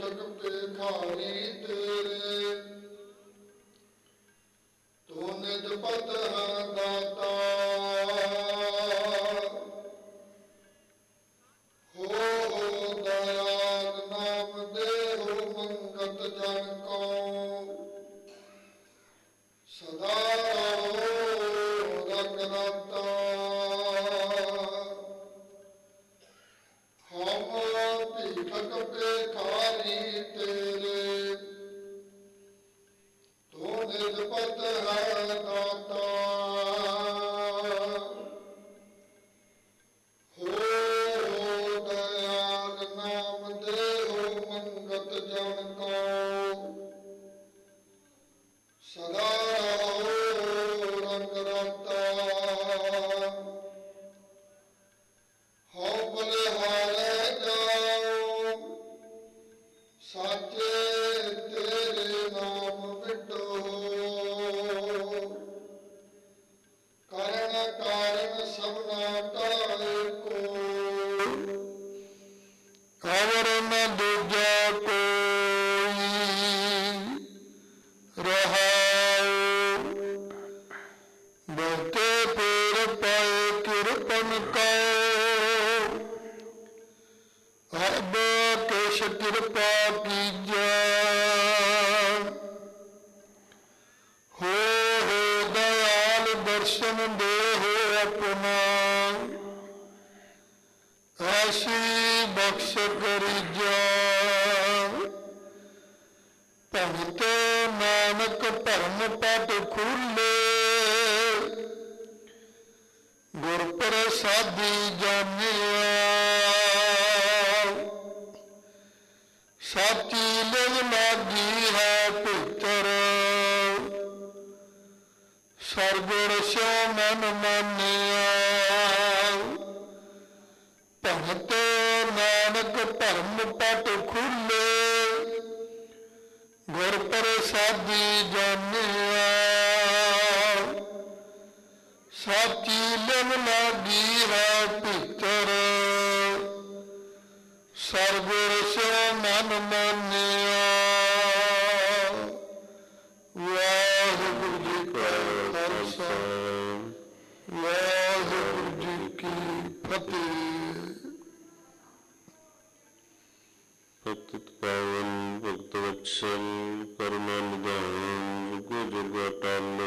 ਪੀਠਕ ਭਿਖਾਰੀ ਤੇਰੇ, ਤੂੰ ਨਿਜ ਪਤ ਹੈ ਦਾਤਾ। ਹੋ ਦਇਆਲ ਨਾਮ ਦੇਹੁ ਮੰਗਤ ਜਨ ਕੋ, ਸਦਾ ਰਹੋ ਰੰਗ ਰਤਾ। ਹਮ ਭੀਖਕ ਭਿਖਾਰੀ ਤੇਰੇ, ਤੂੰ ਨਿਜ ਪਤ ਹੈ ਦਾਤਾ। ਹੋ ਦਇਆਲ ਨਾਮ ਦੇਹੁ ਮੰਗਤ ਜਨ ਕੋ, ਸਦਾ ਰਹੋ ਰੰਗ ਰਤਾ। ਹਉ ਬਲਿਹਾਰੇ ਜਾਉ, ਸਾਚੇ ਤੇਰੇ ਨਾਮ ਵਿਟੋ। ਕਰਨ ਕਾਰਨ ਸਭਨਾ ਢਾਏ ਕੋ, ਅਵਰ ਨ ਦੂਜਾ ਕੋਈ। ਰਹਾਉ ਬਹੁਤੇ ਪੇਰ ਪਾਏ ਕਿਰਪਨ ਕਉ, ਅਬ ਕਿਛ ਕਿਰਪਾ ਕੀਜੈ। ਹੋ ਦਇਆਲ ਦਰਸ਼ਨ ਦੇਹੁ ਆਪਣਾ, ਐਸੀ ਬਖਸ਼ ਕਰੀਜੈ। ਭਗਤ ਨਾਨਕ ਭਰਮ ਪਟ ਖੁੱਲੇ, ਗੁਰ ਪ੍ਰਸਾਦੀ ਜਾਣਿਆ। ਸਾਚੀ ਲਿਵ ਲਾਗੀ ਹੈ ਭੀਤਰ, ਸਰਗੁਣ ਸਿਉ ਮਨ ਮਾਨਿਆ। ਭਗਤ ਨਾਨਕ ਭਰਮ ਪਟ ਖੁੱਲੇ, ਗੁਰ ਪ੍ਰਸਾਦੀ ਜਾਣਿਆ। ਸਾਚੀ ਲਿਵ ਲਾਗੀ ਹੈ ਭੀਤਰ, ਸਰਗੁਣ ਸਿਉ ਮਨ ਮਾਨਿਆ। ਵਾਹਿਗੁਰੂ ਜੀ ਕਾ ਖਾਲਸਾ, ਵਾਹਿਗੁਰੂ ਜੀ ਕੀ ਫਤਿਹ। ਪਤਿਤ ਪਾਵਨ ਭਗਤ ਵਤਸਲ, ਕਰੁਣਾ ਨਿਧਾਨ ਗੁਰ ਜੁਗ ਅਟਲ।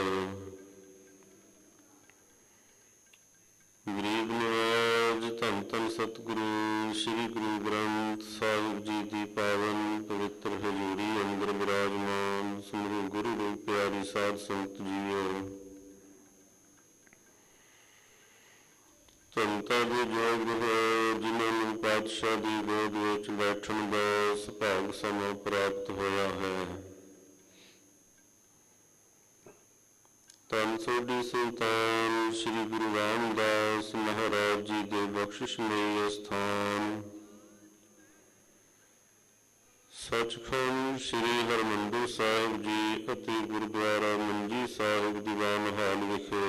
ਗਰੀਬ ਨਿਵਾਜ ਧੰਨ ਧੰਨ ਸਤਿਗੁਰੂ ਸ੍ਰੀ ਗੁਰੂ ਗ੍ਰੰਥ ਸਾਹਿਬ ਜੀ ਦੀ ਪਾਵਨ ਪਵਿੱਤਰ ਹਜ਼ੂਰੀ ਅੰਦਰ ਬਿਰਾਜਮਾਨ ਸਿਮਰੂ ਗੁਰੂ ਰੂਪ ਪਿਆਰੀ ਸਾਧ ਸੰਗਤ ਜੀਓ। ਧੰਨਤਾ ਦੇ ਯੋਗ ਹੋ ਜਿਨ੍ਹਾਂ ਨੂੰ ਪਾਤਸ਼ਾਹ ਦੀ ਗੋਦ ਵਿੱਚ ਬੈਠਣ ਦਾ ਸੁਭਾਗ ਸਮਾਂ ਪ੍ਰਾਪਤ ਹੋਇਆ ਹੈ। ਧੰਨ ਸੋਢੀ ਸੁਲਤਾਨ ਸ੍ਰੀ ਗੁਰੂ ਰਾਮਦਾਸ ਮਹਾਰਾਜ ਜੀ ਦੇ ਬਖਸ਼ਿਸ਼ਮਈ ਅਸਥਾਨ ਸੱਚਖੰਡ ਸ੍ਰੀ ਹਰਿਮੰਦਰ ਸਾਹਿਬ ਜੀ ਅਤੇ ਗੁਰਦੁਆਰਾ ਮੰਜੀ ਸਾਹਿਬ ਦੀਵਾਨ ਹਾਲ ਵਿਖੇ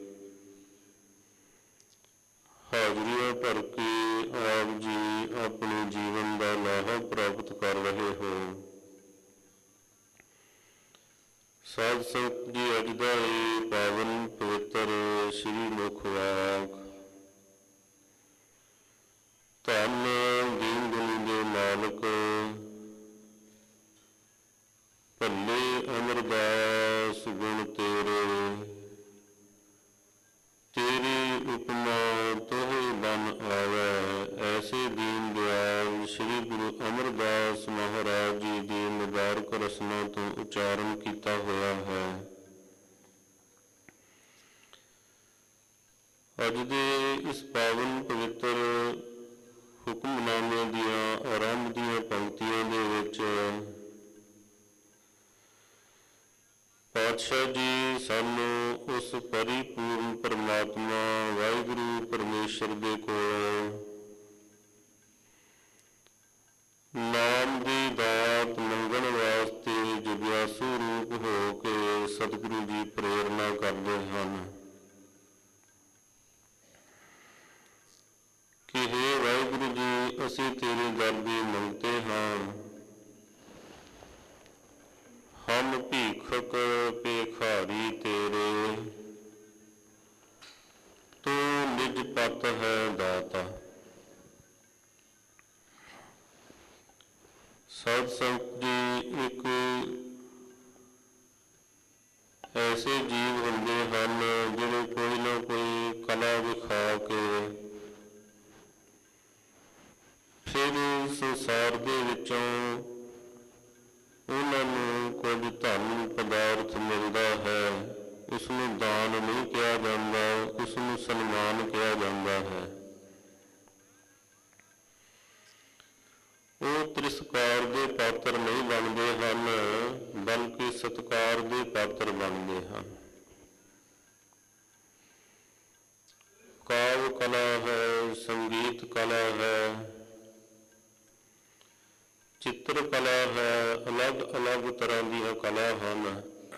ਹਾਜ਼ਰੀਆਂ ਭਰ ਕੇ ਆਪ ਜੀ ਆਪਣੇ ਜੀਵਨ ਦਾ ਲਾਹਾ ਪ੍ਰਾਪਤ ਕਰ ਰਹੇ ਹੋ। ਸਾਧ ਸੰਗਤ ਜੀ, ਅੱਜ ਦਾ ਇਹ ਪਾਵਨ ਪਵਿੱਤਰ ਸ੍ਰੀ ਮੁਖ ਵਾਕ ਧੰਨ ਦੀਨ ਦੁਨੀ ਦੇ ਮਾਲਕ ਭੱਲੇ ਅਮਰਦਾਸ ਗੁਣ ਤੇਰੇ, ਤੇਰੀ ਉਪਮਾ ਤੋਹਿ ਬਨ ਆਵੈ। ਐਸੇ ਦੀਨ ਦਿਆਲ ਸ੍ਰੀ ਗੁਰੂ ਅਮਰਦਾਸ ਮਹਾਰਾਜ ਜੀ ਦੀ ਮੁਬਾਰਕ ਰਸਨਾ ਤੋਂ ਉਚਾਰਨ ਕੀਤਾ ਹੋਇਆ ਹੈ। ਅੱਜ ਦੇ ਇਸ ਪਾਵਨ ਪਵਿੱਤਰ ਹੁਕਮਨਾਮੇ ਦੀਆਂ ਆਰੰਭ ਦੀਆਂ ਪੰਕਤੀਆਂ ਦੇ ਵਿੱਚ ਪਾਤਸ਼ਾਹ ਜੀ ਸਾਨੂੰ ਉਸ ਪਰਿਪੂਰਨ ਪਰਮਾਤਮਾ ਵਾਹਿਗੁਰੂ ਪਰਮੇਸ਼ਰ ਦੇ ਕੋਲ ਨਾਮ ਦੀ ਦਾਤ ਮੰਗਣ ਵਾਸਤੇ ਜਿਗਿਆਸੂ ਰੂਪ ਹੋ ਕੇ ਸਤਿਗੁਰੂ ਜੀ ਪ੍ਰੇਰਨਾ ਕਰਦੇ ਹਨ ਕਿ ਹੇ ਵਾਹਿਗੁਰੂ ਜੀ, ਅਸੀਂ ਤੇਰੇ ਦਰ ਦੀ ਮੰਗਤੇ ਹਾਂ RAM ਭੀਖਕ ਭੇਖਾਰੀ ਤੇਰੇ, ਤੂੰ ਨਿਜ ਪਤ ਹੈ ਦਾਤਾ। ਸਾਧ ਸੰਗਤ ਜੀ, ਇੱਕ ਐਸੇ ਜੀਵ ਹੁੰਦੇ ਹਨ ਜਿਹੜੇ ਕੋਈ ਨਾ ਕੋਈ ਕਲਾ ਵਿਖਾ ਕੇ ਫਿਰ ਸੰਸਾਰ ਦੇ ਵਿੱਚੋਂ ਉਹਨਾਂ ਨੂੰ ਕੁਝ ਧਨ ਪਦਾਰਥ ਮਿਲਦਾ ਹੈ। ਉਸਨੂੰ ਦਾਨ ਨਹੀਂ ਕਿਹਾ ਜਾਂਦਾ, ਉਸਨੂੰ ਸਨਮਾਨ ਕਿਹਾ ਜਾਂਦਾ ਹੈ। ਉਹ ਤਿਰਸਕਾਰ ਦੇ ਪਾਤਰ ਨਹੀਂ ਬਣਦੇ ਹਨ, ਬਲਕਿ ਸਤਿਕਾਰ ਦੇ ਪਾਤਰ ਬਣਦੇ ਹਨ। ਕਾਵਿ ਕਲਾ ਹੈ, ਸੰਗੀਤ ਕਲਾ ਹੈ, ਚਿੱਤਰ ਕਲਾ ਹੈ, ਅਲੱਗ-ਅਲੱਗ ਤਰ੍ਹਾਂ ਦੀਆਂ ਕਲਾ ਹਨ।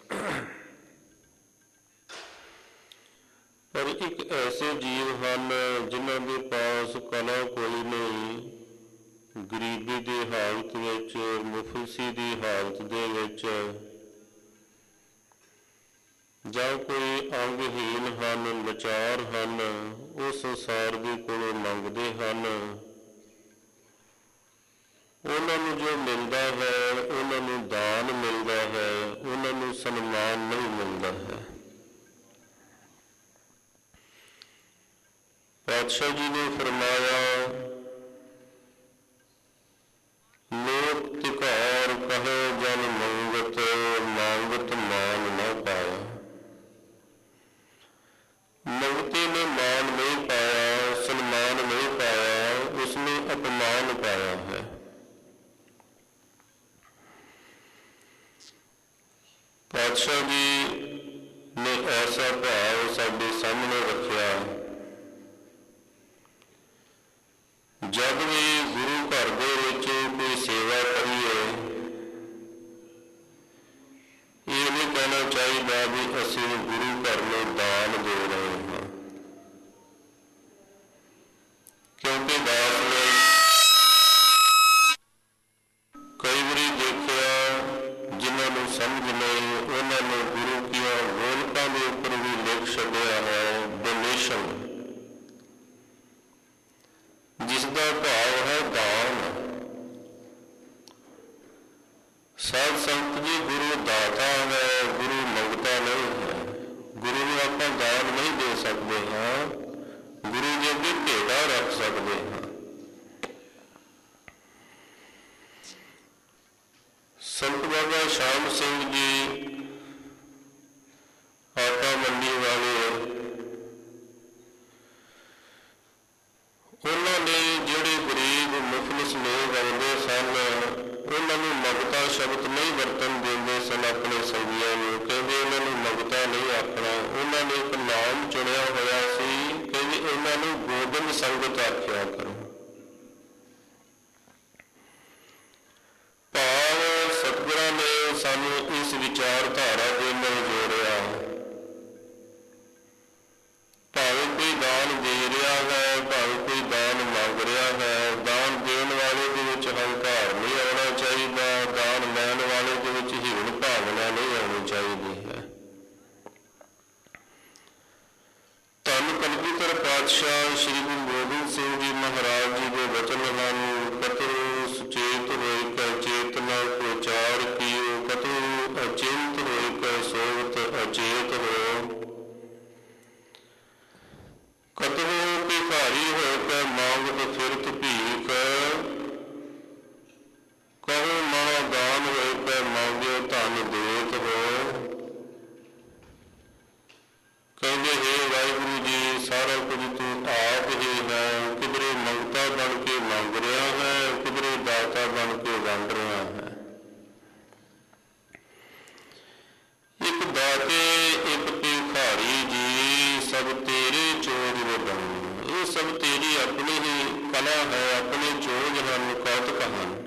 ਪਰ ਇੱਕ ਐਸੇ ਜੀਵ ਹਨ ਜਿਨ੍ਹਾਂ ਦੇ ਪਾਸ ਕਲਾ ਕੋਈ ਨਹੀਂ, ਗਰੀਬੀ ਦੀ ਹਾਲਤ ਵਿੱਚ, ਮੁਫਲਸੀ ਦੀ ਹਾਲਤ ਦੇ ਵਿੱਚ, ਜਾਂ ਕੋਈ ਅੰਗਹੀਨ ਹਨ, ਲਾਚਾਰ ਹਨ, ਉਹ ਸੰਸਾਰ ਦੇ ਕੋਲੋਂ ਮੰਗਦੇ ਹਨ। ਉਹਨਾਂ ਨੂੰ ਜੋ ਮਿਲਦਾ ਹੈ, ਉਹਨਾਂ ਨੂੰ ਦਾਨ ਮਿਲਦਾ ਹੈ, ਉਹਨਾਂ ਨੂੰ ਸਨਮਾਨ ਨਹੀਂ ਮਿਲਦਾ ਹੈ। ਪਾਤਸ਼ਾਹ ਜੀ ਨੇ ਫਰਮਾਇਆ, ਲੋਕ ਤਿਕਾਰ ਕਹੇ ਜਨ ਮੰਗਤ, ਮੰਗਤ ਮਾਨ ਨਾ ਪਾਇਆ। ਮੰਗਤੇ ਨੇ ਮਾਨ ਨਹੀਂ ਪਾਇਆ, ਸਨਮਾਨ ਨਹੀਂ ਪਾਇਆ, ਉਸਨੇ ਅਪਮਾਨ ਪਾਇਆ ਹੈ। ਪਾਤਸ਼ਾਹ ਜੀ ਨੇ ਐਸਾ ਭਾਵ ਸਾਡੇ ਸਾਹਮਣੇ ਰੱਖਿਆ, ਜਦ ਵੀ ਗੁਰੂ ਘਰ ਦੇ ਵਿੱਚ ਕੋਈ ਸੇਵਾ ਕਰੀਏ, ਇਹ ਨਹੀਂ ਕਹਿਣਾ ਚਾਹੀਦਾ ਵੀ ਅਸੀਂ ਗੁਰੂ ਘਰ ਨੂੰ ਦਾਨ ਦੇ ਰਹੇ ਹਾਂ, ਕਿਉਂਕਿ ਦਾਸ ਨੇ ਕਈ ਵਾਰੀ ਦੇਖਿਆ ਜਿਨ੍ਹਾਂ ਨੂੰ ਸਮਝ ਨਹੀਂ, ਉਹਨਾਂ ਨੇ ਗੁਰੂ ਦੀਆਂ ਗੋਲਕਾਂ ਦੇ ਉੱਪਰ ਵੀ ਲਿਖ ਛੱਡਿਆ ਹੈ ਡੋਨੇਸ਼ਨ, ਜਿਸ ਦਾ ਭਾਵ ਹੈ ਦਾਨ। ਸਾਧ ਸੰਗਤ ਜੀ, ਗੁਰੂ ਦਾਤਾ ਹੈ, ਗੁਰੂ ਮੰਗਤਾ ਨਹੀਂ ਹੈ। ਗੁਰੂ ਨੂੰ ਆਪਾਂ ਦਾਨ ਨਹੀਂ ਦੇ ਸਕਦੇ ਹਾਂ, ਗੁਰੂ ਦੇ ਅੱਗੇ ਭੇਟਾ ਰੱਖ ਸਕਦੇ ਹਾਂ। ਸੰਤ ਬਾਬਾ ਸ਼ਾਮ ਸਿੰਘ ਜੀ ਆਟਾ ਮੰਡੀ ਵਾਲੇ, ਉਹਨਾਂ ਨੇ ਜਿਹੜੇ ਗਰੀਬ ਮੁਫਲਿਸ ਲੋਕ ਆਉਂਦੇ ਸਨ, ਉਹਨਾਂ ਨੂੰ ਮੰਗਤਾ ਸ਼ਬਦ ਨਹੀਂ ਵਰਤਣ ਦਿੰਦੇ ਸਨ ਆਪਣੇ ਸੰਗੀਆਂ ਨੂੰ। ਕਹਿੰਦੇ ਉਹਨਾਂ ਨੂੰ ਮੰਗਤਾ ਨਹੀਂ ਆਖਣਾ। ਉਹਨਾਂ ਨੇ ਇੱਕ ਨਾਮ ਚੁਣਿਆ ਹੋਇਆ ਸੀ, ਕਹਿੰਦੇ ਇਹਨਾਂ ਨੂੰ ਗੋਬਿੰਦ ਸੰਗਤ ਆਖਿਆ ਕਰੋ। ਭਾਵ ਸਤਿਗੁਰਾਂ ਨੇ ਸਾਨੂੰ ਇਸ ਵਿਚਾਰਧਾਰਾ ਦੇ ਨਾਲ ਜੋੜਿਆ। ਭਾਵੇਂ ਕੋਈ ਦਾਨ ਦੇ ਰਿਹਾ ਹੈ, ਭਾਵੇਂ ਕੋਈ ਦਾਨ ਮੰਗ ਰਿਹਾ ਹੈ, ਦਾਨ ਦੇਣ ਵਾਲੇ ਦੇ ਵਿੱਚ ਹੰਕਾਰ ਨਹੀਂ ਆਉਣਾ ਚਾਹੀਦਾ, ਦਾਨ ਲੈਣ ਵਾਲੇ ਦੇ ਵਿੱਚ ਹੀਣ ਭਾਵਨਾ ਨਹੀਂ ਆਉਣੀ ਚਾਹੀਦੀ ਹੈ। ਧੰਨ ਕਲਗੀਧਰ ਪਾਤਸ਼ਾਹ ਸ੍ਰੀ ਗੁਰੂ ਗੋਬਿੰਦ ਸਿੰਘ ਜੀ ਮਹਾਰਾਜ ਜੀ ਦੇ ਵਚਨ ਹਨ, ਕਤਹੁ ਸੁਚੇਤ ਹੋਇ ਕੈ ਚੇਤਨਾ ਪ੍ਰਚਾਰ ਕੀਓ, ਕਤਹੁ ਅਚਿੰਤ ਹੋਇ ਕੈ ਸੋਵਤ ਅਚੇਤ ਹੋ, ਕਤਹੁ ਭਿਖਾਰੀ ਹੋਇ ਕੈ ਮੰਗਤ ਫਿਰਤ ਭੀਖ, ਕਹੋ ਮਹਾ ਦਾਨ ਹੋਇ ਕੈ ਮੰਗਿਓ ਧਨ ਦੇਤ ਹੋ। ਕਹਿੰਦੇ ਹੇ ਵਾਹਿਗੁਰੂ ਜੀ, ਸਾਰਾ ਕੁਝ ਤੂੰ ਆਪ ਹੀ ਹੈ, ਕਿਧਰੇ ਮੰਗਤਾ ਬਣ ਕੇ ਮੰਗ ਰਿਹਾ ਹੈ, ਕਿਧਰੇ ਦਾਤਾ ਬਣ ਕੇ ਵੰਡ ਰਿਹਾ ਹੈ। ਇੱਕ ਦਾਤੇ ਇੱਕ ਭਿਖਾਰੀ ਜੀ, ਸਭ ਤੇਰੇ ਚੋਜ ਵਡਾਉਣੀ। ਇਹ ਸਭ ਤੇਰੀ ਆਪਣੀ ਹੀ ਕਲਾ ਹੈ, ਆਪਣੇ ਚੋਜ ਹਨ, ਕੌਤਕ ਹਨ।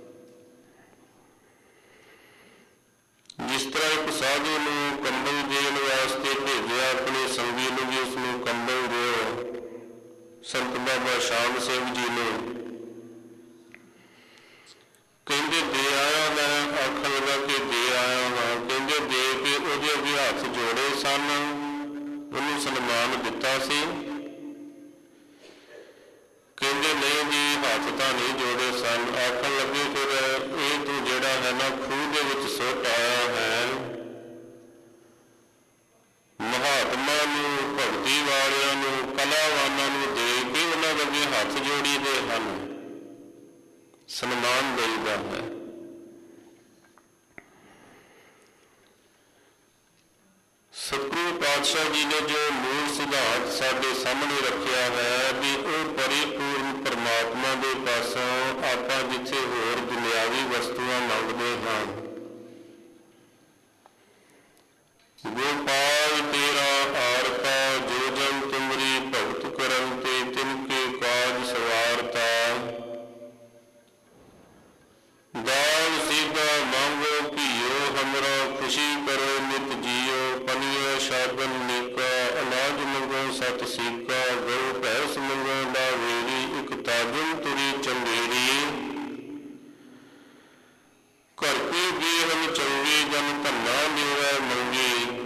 ਜਿਸ ਤਰ੍ਹਾਂ ਇੱਕ ਸਾਧੂ ਨੂੰ ਕੰਬਲ ਦੇਣ ਵਾਸਤੇ ਭੇਜਿਆ ਆਪਣੇ ਸੰਗੀ ਨੂੰ ਵੀ ਉਸਨੂੰ ਕੰਬਲ ਦਿਓ, ਸੰਤ ਬਾਬਾ ਸ਼ਾਮ ਸਿੰਘ ਜੀ ਨੇ ਕਹਿੰਦੇ ਦੇ ਆਇਆ, ਮੈਂ ਆਖਣ ਲੱਗਾ ਕਿ ਦੇ ਆਇਆ ਹਾਂ, ਸਨਮਾਨ ਦਿੱਤਾ ਸੀ? ਕਹਿੰਦੇ ਨਹੀਂ ਜੀ, ਹੱਥ ਤਾਂ ਨਹੀਂ ਜੋੜੇ ਸਨ। ਆਖਣ ਲੱਗੇ ਫਿਰ ਇਹ ਤੂੰ ਜਿਹੜਾ ਹੈ ਨਾ ਖੂਹ ਦੇ ਵਿੱਚ ਸੁੱਟ ਆਇਆ ਹੈ, ਮਹਾਤਮਾ ਨੂੰ, ਭਗਤੀ ਵਾਲਿਆਂ ਨੂੰ, ਕਲਾਵਾਨਾਂ ਨੂੰ ਦੇ ਕੇ ਉਹਨਾਂ ਦੇ ਅੱਗੇ ਹੱਥ ਜੋੜੀ ਦੇ ਹਨ, ਸਨਮਾਨ ਦੇਈਦਾ ਹੈ। ਸਤਿਗੁਰੂ ਪਾਤਸ਼ਾਹ ਜੀ ਨੇ ਜੋ ਮੂਲ ਸਿਧਾਂਤ ਸਾਡੇ ਸਾਹਮਣੇ ਰੱਖਿਆ ਹੈ ਵੀ ਉਹ ਪਰਿਪੂਰਨ ਪਰਮਾਤਮਾ ਦੇ ਪਾਸੋਂ ਆਪਾਂ ਜਿੱਥੇ ਹੋਰ ਦੁਨਿਆਵੀ ਵਸਤੂਆਂ ਮੰਗਦੇ ਹਾਂ, ਗੋਪਾਲ ਤੇਰਾ ਆਰਤਾ ਜੋ ਜਨ ਤੁਮਰੀ ਭਗਤ ਕਰਨ ਤੇ ਤਿਨਕੇ ਕਾਜ ਸਵਾਰਤਾ, ਦਾਨ ਸੀਧਾ ਮੰਗੋ ਘੀਓ ਹਮਰਾ ਖੁਸ਼ੀ ਕਰੋ ਨਿਤ ਜੀਓ, ਪਨੀਆ ਸ਼ਾਬਨ ਨੀਕਾ ਅਨਾਜ ਮੰਗੋ ਸਤ ਸੀਕਾ, ਗਊ ਭੈਂਸ ਮੰਗੋ ਲਾਵੇਰੀ ਇਕ ਤਾਜਨ ਤੁਰੀ ਚੰਗੇਰੀ, ਘਰ ਕੀ ਦੇਹਨ ਚੰਗੇ ਜਨ ਧੰਨਾ ਦੇਵੈ ਮੰਗੀ।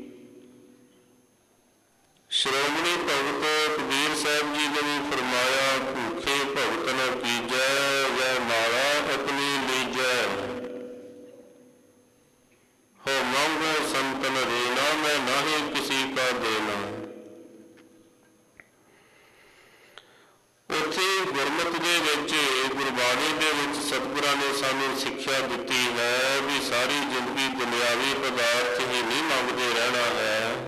ਸ਼੍ਰੋਮਣੀ ਭਗਤ ਕਬੀਰ ਸਾਹਿਬ ਜੀ ਨੇ ਵੀ ਫਰਮਾਇਆ, ਭੂਖੇ ਭਗਤ ਨ ਕੀਜੈ ਵੈ ਮਾਲਾ ਆਪਣੀ ਲੀਜੈ, ਹੋ ਮੰਗੋ ਸੰਤਨ ਰੇਣਾ ਮੈਂ ਨਾਹੀਂ ਕਿਸੀ ਕਾ ਦੇਣਾ। ਉੱਥੇ ਗੁਰਮਤਿ ਦੇ ਵਿੱਚ, ਗੁਰਬਾਣੀ ਦੇ ਵਿੱਚ ਸਤਿਗੁਰਾਂ ਨੇ ਸਾਨੂੰ ਸਿੱਖਿਆ ਦਿੱਤੀ ਹੈ ਵੀ ਸਾਰੀ ਜ਼ਿੰਦਗੀ ਦੁਨਿਆਵੀ ਪਦਾਰਥ ਹੀ ਨਹੀਂ ਮੰਗਦੇ ਰਹਿਣਾ ਹੈ।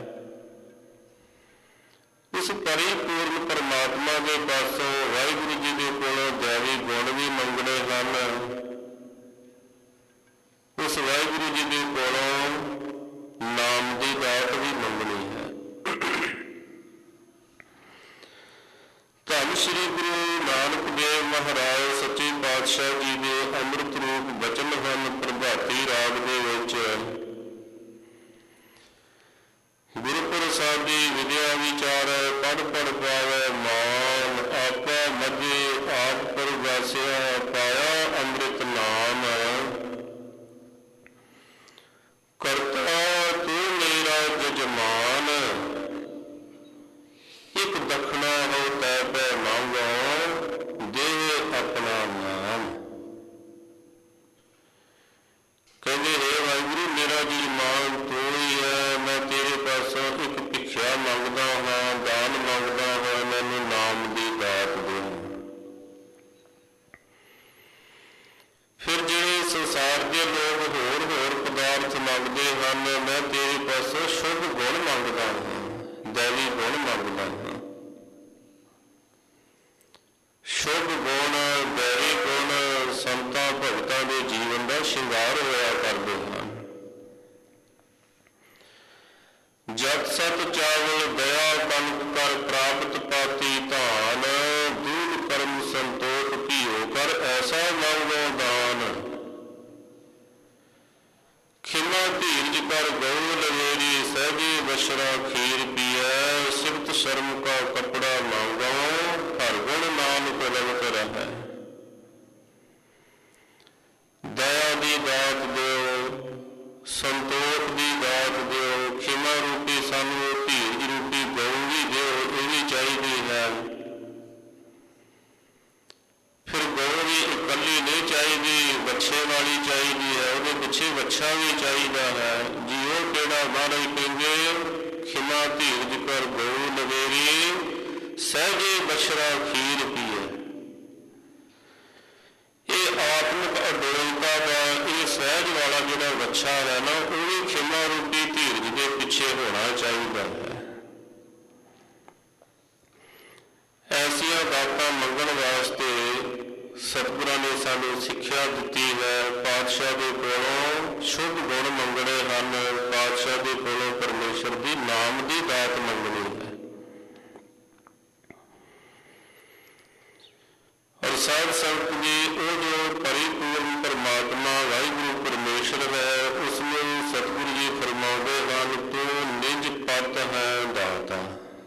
ਇਸ ਪਰਿਪੂਰਨ ਪਰਮਾਤਮਾ ਦੇ ਪਾਸੋਂ ਵਾਹਿਗੁਰੂ ਜੀ ਦੇ ਕੋਲੋਂ ਦੈਵੀ ਗੁਣ ਵੀ ਮੰਗਣੇ ਹਨ, ਉਸ ਵਾਹਿਗੁਰੂ ਜੀ ਦੇ ਕੋਲੋਂ ਨਾਮ ਦੀ ਦਾਤ ਵੀ ਮੰਗਣੀ ਹੈ। ਧੰਨ ਸ਼੍ਰੀ ਗੁਰੂ ਨਾਨਕ ਦੇਵ ਮਹਾਰਾਜ ਸੱਚੇ ਪਾਤਸ਼ਾਹ ਜੀ ਦੇ ਅੰਮ੍ਰਿਤ ਰੂਪ ਬਚਨ ਹਨ ਪ੍ਰਭਾਤੀ ਰਾਗ ਦੇ ਵਿੱਚ, ਗੁਰੂ ਪ੍ਰਸਾਦੀ ਵਿਦਿਆ ਵਿਚਾਰੈ ਪੜ੍ਹ ਪੜ੍ਹ ਪਾਵੈ ਮਾਨ, ਆਪਾ ਮੱਝੇ ਆਪ ਪਰਗਾਸਿਆ ਪਾਇਆ ਅੰਮ੍ਰਿਤ ਨਾਮ, ਕਰਤਾ ਤੂੰ ਮੇਰਾ ਜਜਮਾਨ, ਇੱਕ ਦਖਣਾ ਹੋ ਤੈ ਪੈ ਮੰਗੋ ਦੇਹ ਆਪਣਾ ਨਾਮ। ਕਹਿੰਦੇ ਹੇ ਵਾਹਿਗੁਰੂ ਮੇਰਾ ਜਜਮਾਨ ਤੂੰ ਹੀ ਹੈ, ਮੈਂ ਤੇਰੇ ਪਾਸੋਂ ਇੱਕ ਭਿਖਿਆ ਮੰਗਦਾ ਹਾਂ, ਦਾਨ ਮੰਗਦਾ ਹਾਂ, ਮੈਨੂੰ ਨਾਮ ਦੀ ਦਾਤ ਦੇ। ਫਿਰ ਜਿਹੜੇ ਸੰਸਾਰ ਦੇ ਲੋਕ ਹੋਰ ਪਦਾਰਥ ਮੰਗਦੇ ਹਨ, ਮੈਂ ਤੇਰੇ ਪਾਸੋਂ ਸ਼ੁਭ ਗੁਣ ਮੰਗਦਾ ਹਾਂ, ਦੈਵੀ ਗੁਣ ਮੰਗਦਾ ਹਾਂ। ਸ਼ੁਭ ਗੁਣ, ਦੈਵੀ ਗੁਣ ਸੰਤਾਂ ਭਗਤਾਂ ਦੇ ਜੀਵਨ ਦਾ ਸ਼ਿੰਗਾਰ ਹੋਇਆ ਕਰਦੇ ਹਨ। ਜਤ ਸਤ ਚਾਵਲ ਦਇਆ ਕਨਕ ਕਰ ਪ੍ਰਾਪਤ ਪਾਤੀ ਧਾਨ, ਦੂਧ ਕਰਮ ਸੰਤੋਖ ਘੀਓ ਕਰ ਐਸਾ ਮੰਗੋ ਦਾਨ, ਖਿਮਾ ਧੀਰਜ ਕਰ ਗਊ ਲਵੇਰੀ ਸਹਿਜੇ ਬਸ਼ਰਾ ਖੀਰ ਪੀਐ, ਸਿਫਤ ਸ਼ਰਮ ਕਾ ਕਪੜਾ ਮੰਗੋ ਹਰ ਗੁਣ ਨਾਨਕ ਰਵਤ ਰਹੈ। ਦਇਆ ਦੀ ਦਾਤ ਦਿਓ, ਸੰਤੋਖ ਦੀ ਦਾਤ ਦਿਓ, ਖਿਮਾ ਰੂਪੀ ਸਾਨੂੰ ਧੀਰਜ ਰੂਪੀ ਗਊ ਵੀ ਦਿਓ, ਇਹ ਵੀ ਚਾਹੀਦੀ ਹੈ। ਫਿਰ ਗਊ ਵੀ ਇਕੱਲੀ ਨਹੀਂ ਚਾਹੀਦੀ, ਵੱਛੇ ਵਾਲੀ ਚਾਹੀਦੀ ਹੈ, ਉਹਦੇ ਪਿੱਛੇ ਵੱਛਾ ਵੀ ਚਾਹੀਦਾ ਹੈ। ਜੀਓ ਕਿਹੜਾ ਮਹਾਰਾਜ ਕਹਿੰਦੇ ਖਿਮਾ ਧੀਰਜ ਕਰ ਗਊ ਲਵੇਰੀ ਸਹਿਜੇ ਬਸ਼ਰਾ ਖੀਰ ਪੀਏ। ਇਹ ਆਤਮਿਕ ਅਡੋਲਤਾ ਦਾ ਇਹ ਸਹਿਜ ਵਾਲਾ ਜਿਹੜਾ ਵੱਛਾ ਹੈ ਨਾ, ਉਹ ਵੀ ਖਿਮਾ ਰੂਪੀ ਧੀਰਜ ਦੇ ਪਿੱਛੇ ਹੋਣਾ ਚਾਹੀਦਾ ਹੈ। ਐਸੀਆਂ ਦਾਤਾਂ ਮੰਗਣ ਵਾਸਤੇ ਸਤਿਗੁਰਾਂ ਨੇ ਸਾਨੂੰ ਸਿੱਖਿਆ ਦਿੱਤੀ ਹੈ। ਪਾਤਸ਼ਾਹ ਦੇ ਕੋਲੋਂ ਸ਼ੁਭ ਗੁਣ ਮੰਗਣੇ ਹਨ, ਪਾਤਸ਼ਾਹ ਦੇ ਕੋਲੋਂ ਪਰਮੇਸ਼ਰ ਦੀ ਨਾਮ ਦੀ ਦਾਤ ਮੰਗਣੀ ਹੈ। ਔਰ ਸਾਧ ਸੰਗਤ ਜੀ, ਉਹ ਜੋ ਪਰਿਪੂਰਨ ਪਰਮਾਤਮਾ ਵਾਹਿਗੁਰੂ ਪਰਮੇਸ਼ਰ ਹੈ, ਉਸ ਨੂੰ ਸਤਿਗੁਰੂ ਜੀ ਫਰਮਾਉਂਦੇ ਹਨ, ਤੂੰ ਨਿਜ ਪਤ ਹੈ ਦਾਤਾ।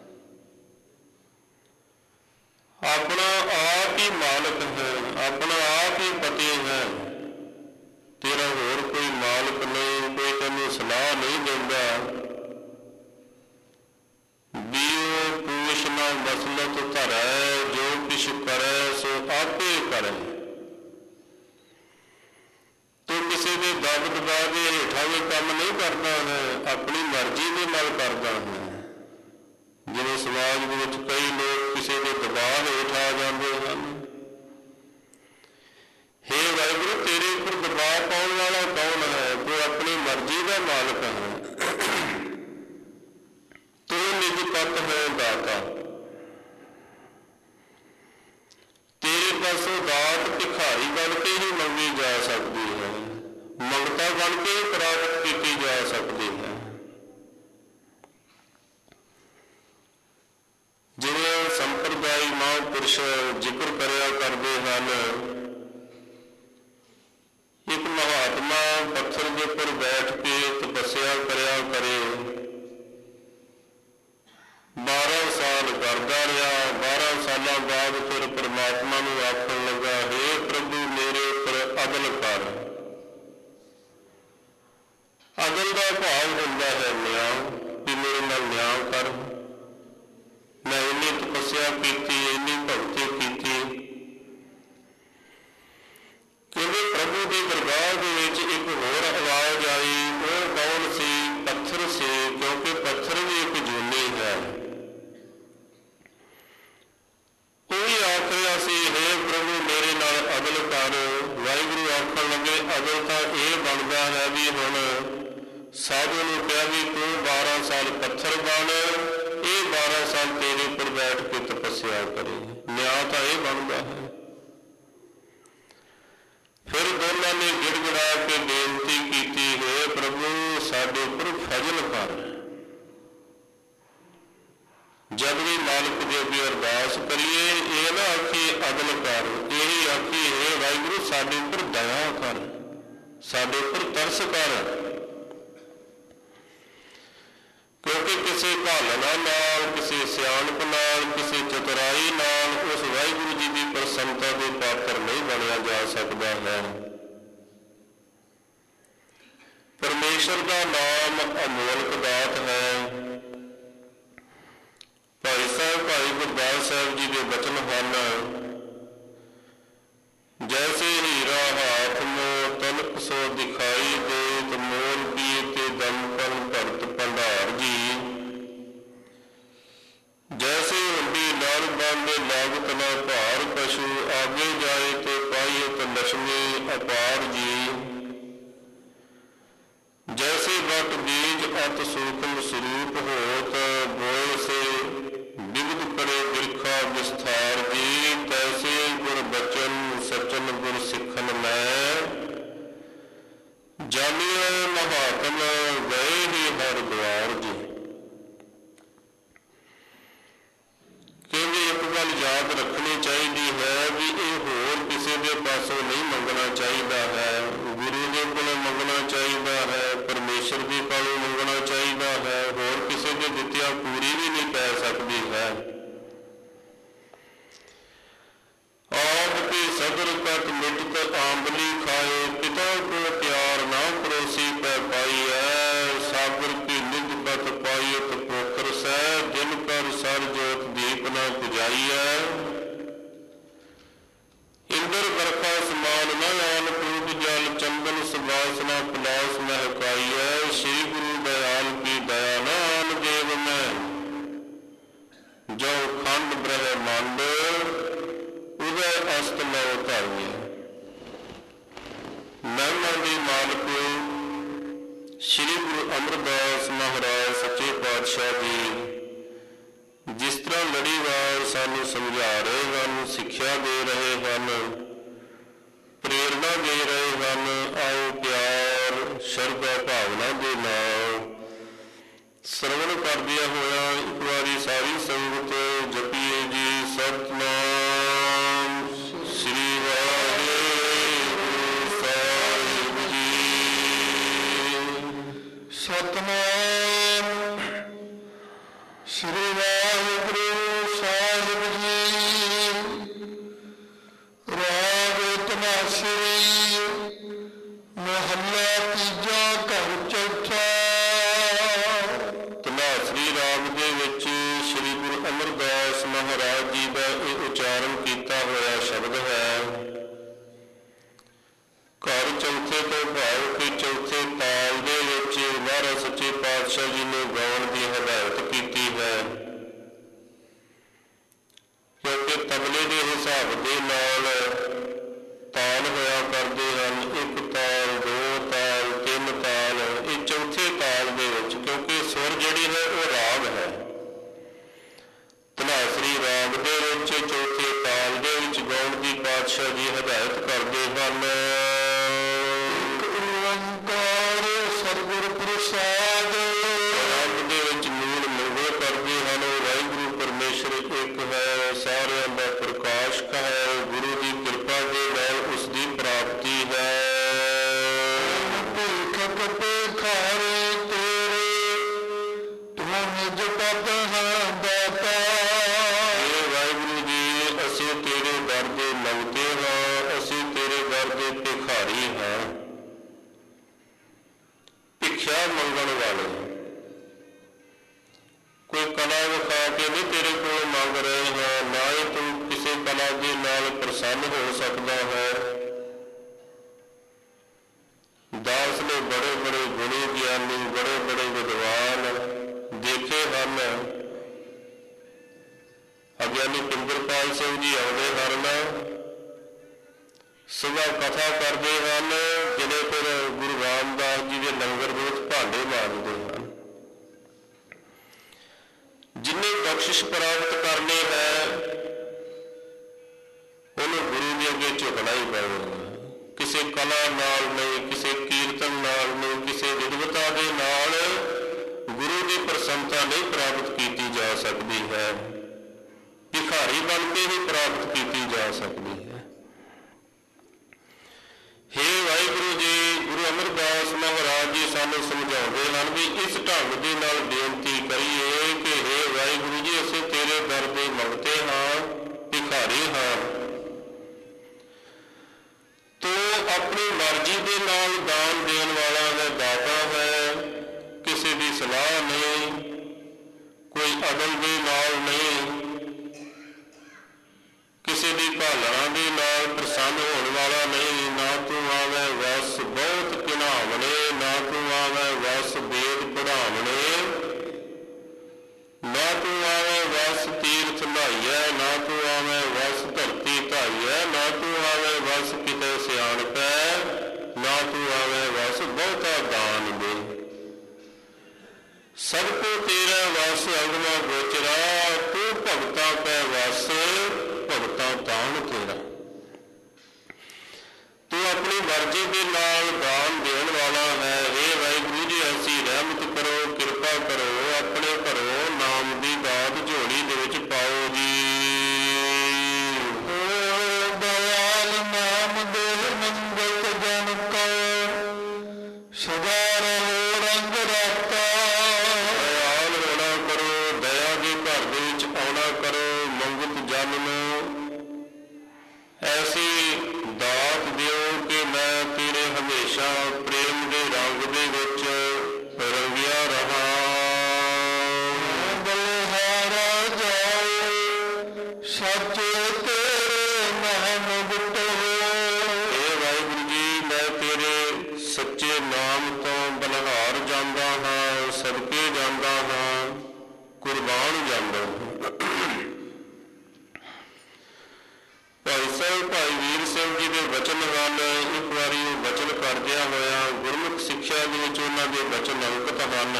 ਆਪਣਾ ਆਪ ਹੀ ਮਾਲਕ ਹੈ, ਆਪਣਾ ਆਪ ਹੀ ਪਤੀ ਹੈ, ਤੇਰਾ ਹੋਰ ਕੋਈ ਮਾਲਕ ਨਹੀਂ, ਕੋਈ ਤੈਨੂੰ ਸਲਾਹ ਨਹੀਂ ਦਿੰਦਾ। ਕਰ। ਤੂੰ ਕਿਸੇ ਦੇ ਦਬ ਦਬਾ ਦੇ ਹੇਠਾਂ ਵੀ ਕੰਮ ਨਹੀਂ ਕਰਦਾ ਹੈ, ਆਪਣੀ ਮਰਜ਼ੀ ਦੇ ਨਾਲ ਕਰਦਾ ਹੈ। ਜਿਵੇਂ ਸਮਾਜ ਦੇ ਵਿੱਚ ਕਈ ਲੋਕ ਕਿਸੇ ਦੇ ਦਬਾਅ ਹੇਠ ਆ ਜਾਂਦੇ ਹਨ। ਹੇ ਵਾਹਿਗੁਰੂ, ਤੇਰੇ ਉੱਪਰ ਦਬਾਅ ਪਾਉਣ ਵਾਲਾ ਕੌਣ ਹੈ? ਤੂੰ ਆਪਣੀ ਮਰਜ਼ੀ ਦਾ ਮਾਲਕ ਹੈ। ਤੂੰ ਨਿਜ ਪਤ ਹੈ ਦਾਤਾ। ਤੇਰੇ ਪਾਸੋਂ ਦਾਤ ਭਿਖਾਰੀ ਬਣ ਕੇ ਹੀ ਮੰਗੀ ਜਾ ਸਕਦੀ ਹੈ, ਮੰਗਤਾ ਬਣ ਕੇ ਹੀ ਪ੍ਰਾਪਤ ਕੀਤੀ ਜਾ ਸਕਦੀ ਹੈ। ਜਿਵੇਂ ਸੰਪਰਦਾਇ ਮਹਾਂਪੁਰਸ਼ ਜ਼ਿਕਰ ਕਰਿਆ ਕਰਦੇ ਹਨ, ਇੱਕ ਮਹਾਤਮਾ ਪੱਥਰ ਦੇ ਉੱਪਰ ਬੈਠ ਕੇ ਤਪੱਸਿਆ ਕਰਿਆ ਕਰੇ, 12 ਸਾਲ ਕਰਦਾ ਰਿਹਾ। 12 ਸਾਲਾਂ ਬਾਅਦ ਫਿਰ ਪਰਮਾਤਮਾ ਨੂੰ ਆਖਣ ਲੱਗਾ, ਹੇ ਪ੍ਰਭੂ, ਮੇਰੇ ਉੱਪਰ ਅਦਲ ਕਰ। ਅਦਲ ਦਾ ਭਾਵ ਹੁੰਦਾ ਹੈ ਨਿਆਂ, ਕਿ ਮੇਰੇ ਨਾਲ ਨਿਆਂ ਕਰ। ਮੈਂ ਇੰਨੀ ਤਪੱਸਿਆ ਕੀਤੀ, ਇੰਨੀ ਭਗਤੀ ਕੀਤੀ। ਕਿਉਂਕਿ ਪ੍ਰਭੂ ਦੇ ਦਰਬਾਰ ਦੇ ਵਿੱਚ ਇੱਕ ਹੋਰ ਆਵਾਜ਼ ਆਈ। ਉਹ ਕੌਣ ਸੀ? ਪੱਥਰ ਸੀ, ਕਿਉਂਕਿ ਪੱਥਰ ਵੀ ਇੱਕ ਜੂਨੀ ਹੈ। ਉਹੀ ਆਖ ਰਿਹਾ ਸੀ, ਹੇ ਪ੍ਰਭੂ, ਮੇਰੇ ਨਾਲ ਅਦਲ ਕਰ। ਵਾਹਿਗੁਰੂ ਆਖਣ ਲੱਗੇ, ਅਦਲ ਤਾਂ ਇਹ ਬਣਦਾ ਹੈ ਵੀ ਹੁਣ ਸਾਧੂ ਨੂੰ ਕਿਹਾ ਵੀ ਤੂੰ 12 ਸਾਲ ਪੱਥਰ ਬਣ, ਇਹ 12 ਸਾਲ ਤੇਰੇ ਉੱਪਰ ਬੈਠ ਕੇ ਤਪੱਸਿਆ ਕਰੇ। ਨਿਆਂ ਤਾਂ ਇਹ ਬਣਦਾ ਹੈ। ਫਿਰ ਦੋਨਾਂ ਨੇ ਗਿੜਗਿੜਾ ਕੇ ਬੇਨਤੀ ਕੀਤੀ, ਹੇ ਪ੍ਰਭੂ, ਸਾਡੇ ਉੱਪਰ ਫਜ਼ਲ ਕਰ। ਜਦ ਵੀ ਮਾਲਕ ਦੇ ਅੱਗੇ ਅਰਦਾਸ ਕਰੀਏ, ਇਹ ਨਾ ਆਖੀਏ ਅਦਲ ਕਰ, ਇਹੀ ਆਖੀਏ, ਹੇ ਵਾਹਿਗੁਰੂ, ਸਾਡੇ ਉੱਪਰ ਦਇਆ ਕਰ, ਸਾਡੇ ਉੱਪਰ ਤਰਸ ਕਰ। ਕਿਉਂਕਿ ਕਿਸੇ ਭਾਲਣਾ ਨਾਲ, ਕਿਸੇ ਸਿਆਣਪ ਨਾਲ, ਕਿਸੇ ਚਤੁਰਾਈ ਨਾਲ ਉਸ ਵਾਹਿਗੁਰੂ ਜੀ ਦੀ ਪ੍ਰਸੰਨਤਾ ਦੇ ਪਾਤਰ ਨਹੀਂ ਬਣਿਆ ਜਾ ਸਕਦਾ ਹੈ। ਪਰਮੇਸ਼ਰ ਦਾ ਨਾਮ ਅਮੋਲਕ ਦਾਤ ਹੈ। ਭਾਈ ਗੁਰਦਾਸ ਸਾਹਿਬ ਜੀ ਦੇ ਬਚਨ ਹਨ, ਜੈਸੇ ਹੀਰਾ ਹਾਥ ਮੋ ਤਲਕ ਸੋ ਦਿਖਾਈ ਦੇਤ, ਮੋਲ ਪੀਏ ਤੇ ਦਮਪਲ ਭਗਤ ਭੰਡਾਰ ਜੀ। ਜੈਸੇ ਹੁੰਡੀ ਲੜ ਬਾਂਦੇ ਲਾਗਤ ਨਾ ਭਾਰ ਪਸ਼ੂ, ਆਗੇ ਜਾਏ ਤੇ ਪਾਈਏ ਲక్ష్ਮੀ ਅਪਾਰ ਜੀ। जैसे बट बीज अत सूक्ष्म स्वरूप होत, बोल से विविध करे बिरखा विस्तार जी। तैसे गुर बचन सचन गुर सिखन मैं, जानिए महात्म गए ही हर द्वार जी। क्योंकि एक गल याद रखनी चाहिए है भी ये होर किसी के पासों नहीं मंगना चाहिए है, गुरु के कोलों मंगना चाहिए है, परमेश्वर के कोलों मंगना चाहिए है। होर किसी के दित्तिया पूरी भी नहीं पै सकती है। आप की सदर कट मिटत आंबली खाए, पिता को प्यार ना पड़ोसी पै पाई है। सागर की निध पत पाइयत पोखर सै, दिन कर सर जोत दीप न पुजाई है। इंद्र बरखा समान न आन पूत जल, चंदन सुबासना पलास महकाई है। श्री गुरु दयाल की दया न आन देव में, जो खंड ब्रह्मांड उदय अस्त नौ धारिए। महिमा के मालिक श्री गुरु अमरदास महाराज सच्चे पातशाह जी जिस तरह लड़ीवार सानू समझा रहे हैं, सिक्ख्या दे रहे हैं, प्रेरणा दे रहे हैं। आओ प्यार श्रद्धा भावना के नाल श्रवण करदिया होया एक बारी सारी संगत जपीए जी सतनाम श्री वाहिगुरू साहिब जी। सतनाम श्री वाहिगुरू साहिब जी। राग तमाशरी मोहल्ला तीजा घर चौथा। ਧਨਾਸਰੀ ਰਾਗ ਦੇ ਵਿੱਚ ਸ੍ਰੀ ਗੁਰੂ ਅਮਰਦਾਸ ਮਹਾਰਾਜ ਜੀ ਦਾ ਇਹ ਉਚਾਰਨ ਕੀਤਾ ਹੋਇਆ ਸ਼ਬਦ ਹੈ। ਭਾਵ ਕਿ ਚੌਥੇ ਤਾਲ ਦੇ ਵਿੱਚ ਮਹਾਰਾਜ ਸੱਚੇ ਪਾਤਸ਼ਾਹ ਜੀ ਨੇ ਗਾਉਣ ਦੀ ਹਦਾਇਤ ਕੀਤੀ ਹੈ, ਕਿਉਂਕਿ ਤਬਲੇ ਦੇ ਹਿਸਾਬ ਦੇ ਨਾਲ ਤਾਲ ਹੋਇਆ ਕਰਦੇ ਹਨ। ਇੱਕ ਤਾਲ, ਦੋ ਤਾਲ, ਤਿੰਨ ਤਾਲ। ਇਹ ਚੌਥੇ ਤਾਲ ਦੇ ਵਿੱਚ, ਕਿਉਂਕਿ ਸੁਰ ਜਿਹੜੀ ਹੈ ਉਹ ਰਾਗ ਹੈ, ਧਨਾਸਰੀ ਰਾਗ ਦੇ ਵਿੱਚ ਚੌਥੇ ਤਾਲ ਦੇ ਵਿੱਚ ਗਾਉਣ ਦੀ ਪਾਤਸ਼ਾਹ ਜੀ ਹਦਾਇਤ ਕਰਦੇ ਹਨ। ਓੰਕਾਰ ਸਤਿਗੁਰ ਪ੍ਰਸਾਦ। ਰੱਬ ਦੇ ਵਿੱਚ ਮੂਲ ਮੰਗੋ ਕਰਦੇ ਹਨ। ਵਾਹਿਗੁਰੂ ਪਰਮੇਸ਼ਰ ਇੱਕ ਹੈ, ਸਾਰਿਆਂ ਦਾ ਪ੍ਰਕਾਸ਼ਕ ਹੈ। ਗੁਰੂ ਦੀ ਕਿਰਪਾ ਦੇ ਨਾਲ ਉਸ ਦੀ ਪ੍ਰਾਪਤੀ ਹੈ। ਭੇਖਕ ਭੇਖਾਰੇ ਤੇਰੇ, ਤੂੰ ਨਿਜ ਪਦ ਹੈ ਦਾਤਾ। ਇਹ ਵਾਹਿਗੁਰੂ ਜੀ, ਅਸੀਂ ਤੇਰੇ ਦਰ ਦੇ ਮੰਗਤੇ ਹਾਂ, ਅਸੀਂ ਤੇਰੇ ਦਰ ਦੇ ਭਿਖਾਰੀ ਹਾਂ। ਭਿਖਿਆ ਮੰਗਣ ਵਾਲੇ, ਕੋਈ ਕਲਾ ਵਿਖਾ ਕੇ ਨਹੀਂ ਤੇਰੇ ਕੋਲ ਮੰਗ ਰਹੇ ਹਾਂ, ਨਾ ਹੀ ਤੂੰ ਕਿਸੇ ਕਲਾ ਦੇ ਨਾਲ ਪ੍ਰਸੰਨ ਹੋ ਸਕਦਾ ਹੈ। ਦਾਸ ਨੇ ਬੜੇ ਬੜੇ ਗੁਣੀ ਗਿਆਨੀ, ਬੜੇ ਬੜੇ ਵਿਦਵਾਨ ਦੇਖੇ ਹਨ। ਅਗਿਆਨੀ ਪਿੰਦਰਪਾਲ ਸਿੰਘ ਜੀ ਆਉਂਦੇ ਹਨ, ਸੁਬਾ ਕਥਾ ਕਰਦੇ ਹਨ, ਜਿਹਦੇ ਫਿਰ ਗੁਰੂ ਰਾਮਦਾਸ ਜੀ ਦੇ ਲੰਗਰ ਦੇ ਵਿੱਚ ਭਾਂਡੇ ਮਾਂਜਦੇ ਹਨ। ਜਿੰਨੇ ਬਖਸ਼ਿਸ਼ ਪ੍ਰਾਪਤ ਕਰਨੀ ਹੈ ਉਹਨੂੰ ਗੁਰੂ ਦੇ ਅੱਗੇ ਝੁਕਣਾ ਹੀ ਪਵੇਗਾ। ਕਿਸੇ ਕਲਾ ਨਾਲ ਨਹੀਂ, ਕਿਸੇ ਕੀਰਤਨ ਨਾਲ ਨਹੀਂ, ਕਿਸੇ ਵਿਦਵਤਾ ਦੇ ਨਾਲ ਗੁਰੂ ਦੀ ਪ੍ਰਸੰਨਤਾ ਨਹੀਂ ਪ੍ਰਾਪਤ ਕੀਤੀ ਜਾ ਸਕਦੀ ਹੈ। ਭਿਖਾਰੀ ਬਣ ਕੇ ਹੀ ਪ੍ਰਾਪਤ ਕੀਤੀ ਜਾ ਸਕਦੀ ਹੈ। ਹੇ ਵਾਹਿਗੁਰੂ ਜੀ, ਗੁਰੂ ਅਮਰਦਾਸ ਮਹਾਰਾਜ ਜੀ ਸਾਨੂੰ ਸਮਝਾਉਂਦੇ ਹਨ ਵੀ ਇਸ ਢੰਗ ਦੇ ਨਾਲ ਬੇਨਤੀ ਕਰੀਏ ਕਿ ਹੇ ਵਾਹਿਗੁਰੂ ਜੀ, ਅਸੀਂ ਤੇਰੇ ਦਰ ਦੇ ਮੰਗਤੇ ਹਾਂ, ਭਿਖਾਰੀ ਹਾਂ। ਤੂੰ ਆਪਣੀ ਮਰਜ਼ੀ ਦੇ ਨਾਲ ਦਾਨ ਦੇਣ ਵਾਲਾ ਹੈ, ਦਾਤਾ ਹੈ। ਕਿਸੇ ਦੀ ਸਲਾਹ ਨਹੀਂ, ਕੋਈ ਅਦਲ ਦੇ ਨਾਲ ਨਹੀਂ, ਕਿਸੇ ਦੀ ਭਾਲਣਾ ਦੇ ਨਾਲ ਪ੍ਰਸੰਨ ਹੋਣ ਵਾਲਾ ਨਹੀਂ। ਨਾ ਤੂੰ ਆਵੈ ਵਸ ਬਹੁਤ ਘਿਨਾਵਣੇ, ਨਾ ਤੂੰ ਆਵੈ ਵਸ ਵੇਦ ਪੜ੍ਹਾਵਣੇ, ਨਾ ਤੂੰ ਆਵੈ ਵਸ ਤੀਰਥ ਲਾਈਐ, ਨਾ ਤੂੰ ਆਵੈ ਵਸ ਧਰਤੀ ਧਾਈਐ, ਨਾ ਤੂੰ ਆਵੈ ਵਸ ਕਿਤੇ ਸਿਆਣਪੈ, ਨਾ ਤੂੰ ਆਵੈ ਵਸ ਬਹੁਤਾ ਦਾਨ ਦੇ। ਸਭ ਕੋ ਤੇਰਾ ਵਸ ਅਗਮਾ ਗੋਚਰਾ, ਤੂੰ ਭਗਤਾ ਪੈ ਵਸ, ਭਗਤਾ ਦਾਨ ਤੇਰਾ। ਤੂੰ ਆਪਣੀ ਮਰਜ਼ੀ ਦੇ ਨਾਲ ਦਾਨ ਦੇਣ ਵਾਲਾ ਹੈ। ਇਹ ਵਾਹਿਗੁਰੂ ਜੀ, ਅਸੀਂ ਰਹਿਮਤ ਕਰੋ, ਕਿਰਪਾ ਕਰੋ, ਆਪਣੇ ਘਰੋਂ ਨਾਮ ਦੀ ਦਾਤ ਝੋਲੀ ਦੇ ਵਿੱਚ ਪਾਓ ਜੀ। ਦਇਆਲ ਨਾਮ ਦੇ ਮੰਗਤ ਜਨ ਕੋ, ਸਦਾ ਰਹੋ ਰੰਗ ਰਾਤਾ। ਦਇਆਲ ਹੋਣਾ ਕਰੋ, ਦਇਆ ਦੇ ਘਰ ਦੇ ਵਿੱਚ ਆਉਣਾ ਕਰੋ। ਮੰਗਤ ਜਨ ਨੂੰ ਐਸੀ ਦਾਤ ਦਿਓ ਕਿ ਮੈਂ ਤੇਰੇ ਹਮੇਸ਼ਾ ਪ੍ਰੇਮ ਦੇ ਰੰਗ ਦੇ ਵਿੱਚ ਰੰਗਿਆ ਰਹਾ। ਬਲਿਹਾਰਾ ਜਾਓ, ਸੱਚ ਤੇਰੇ ਨਾਮ ਗੁਟੋ। ਇਹ ਵਾਹਿਗੁਰੂ ਜੀ, ਮੈਂ ਤੇਰੇ ਸੱਚੇ ਨਾਮ ਤੋਂ ਬਲਿਹਾਰ ਜਾਂਦਾ ਹਾਂ, ਸਦਕੇ ਜਾਂਦਾ ਹਾਂ, ਕੁਰਬਾਨ ਜਾਂਦਾ ਹਾਂ। ਭਾਈ ਸਾਹਿਬ ਭਾਈ ਵੀਰ ਸਿੰਘ ਜੀ ਦੇ ਵਚਨ ਹਨ। ਇੱਕ ਵਾਰੀ ਉਹ ਵਚਨ ਕਰਦਿਆਂ ਹੋਇਆ ਗੁਰਮੁਖ ਸਿੱਖਿਆ ਦੇ ਵਿੱਚ ਉਹਨਾਂ ਦੇ ਵਚਨ ਅੰਕਿਤ ਹਨ।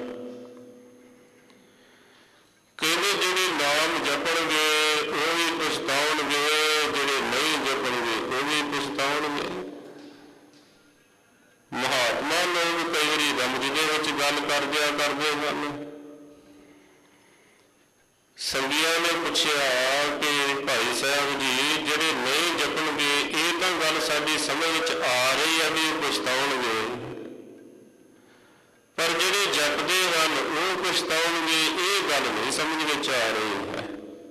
ਕਹਿੰਦੇ ਜਿਹੜੇ ਨਾਮ ਜਪਣਗੇ ਉਹ ਵੀ ਪਛਤਾਉਣਗੇ, ਜਿਹੜੇ ਨਹੀਂ ਜਪਣਗੇ ਉਹ ਵੀ ਪਛਤਾਉਣਗੇ। ਮਹਾਤਮਾ ਲੋਕ ਕਈ ਵਾਰੀ ਰਮਜ ਦੇ ਵਿੱਚ ਗੱਲ ਕਰਦਿਆਂ ਕਰਦੇ ਹਨ। ਸੰਗੀਆਂ ਨੇ ਪੁੱਛਿਆ ਕਿ ਭਾਈ ਸਾਹਿਬ ਜੀ, ਜਿਹੜੇ ਨਹੀਂ ਜਪਣਗੇ, ਇਹ ਤਾਂ ਗੱਲ ਸਾਡੀ ਸਮਝ ਵਿੱਚ ਆ ਰਹੀ ਹੈ ਵੀ ਪਛਤਾਉਣਗੇ, ਪਰ ਜਿਹੜੇ ਜਪਦੇ ਹਨ ਉਹ ਪਛਤਾਉਣਗੇ, ਇਹ ਗੱਲ ਨਹੀਂ ਸਮਝ ਵਿੱਚ ਆ ਰਹੀ ਹੈ।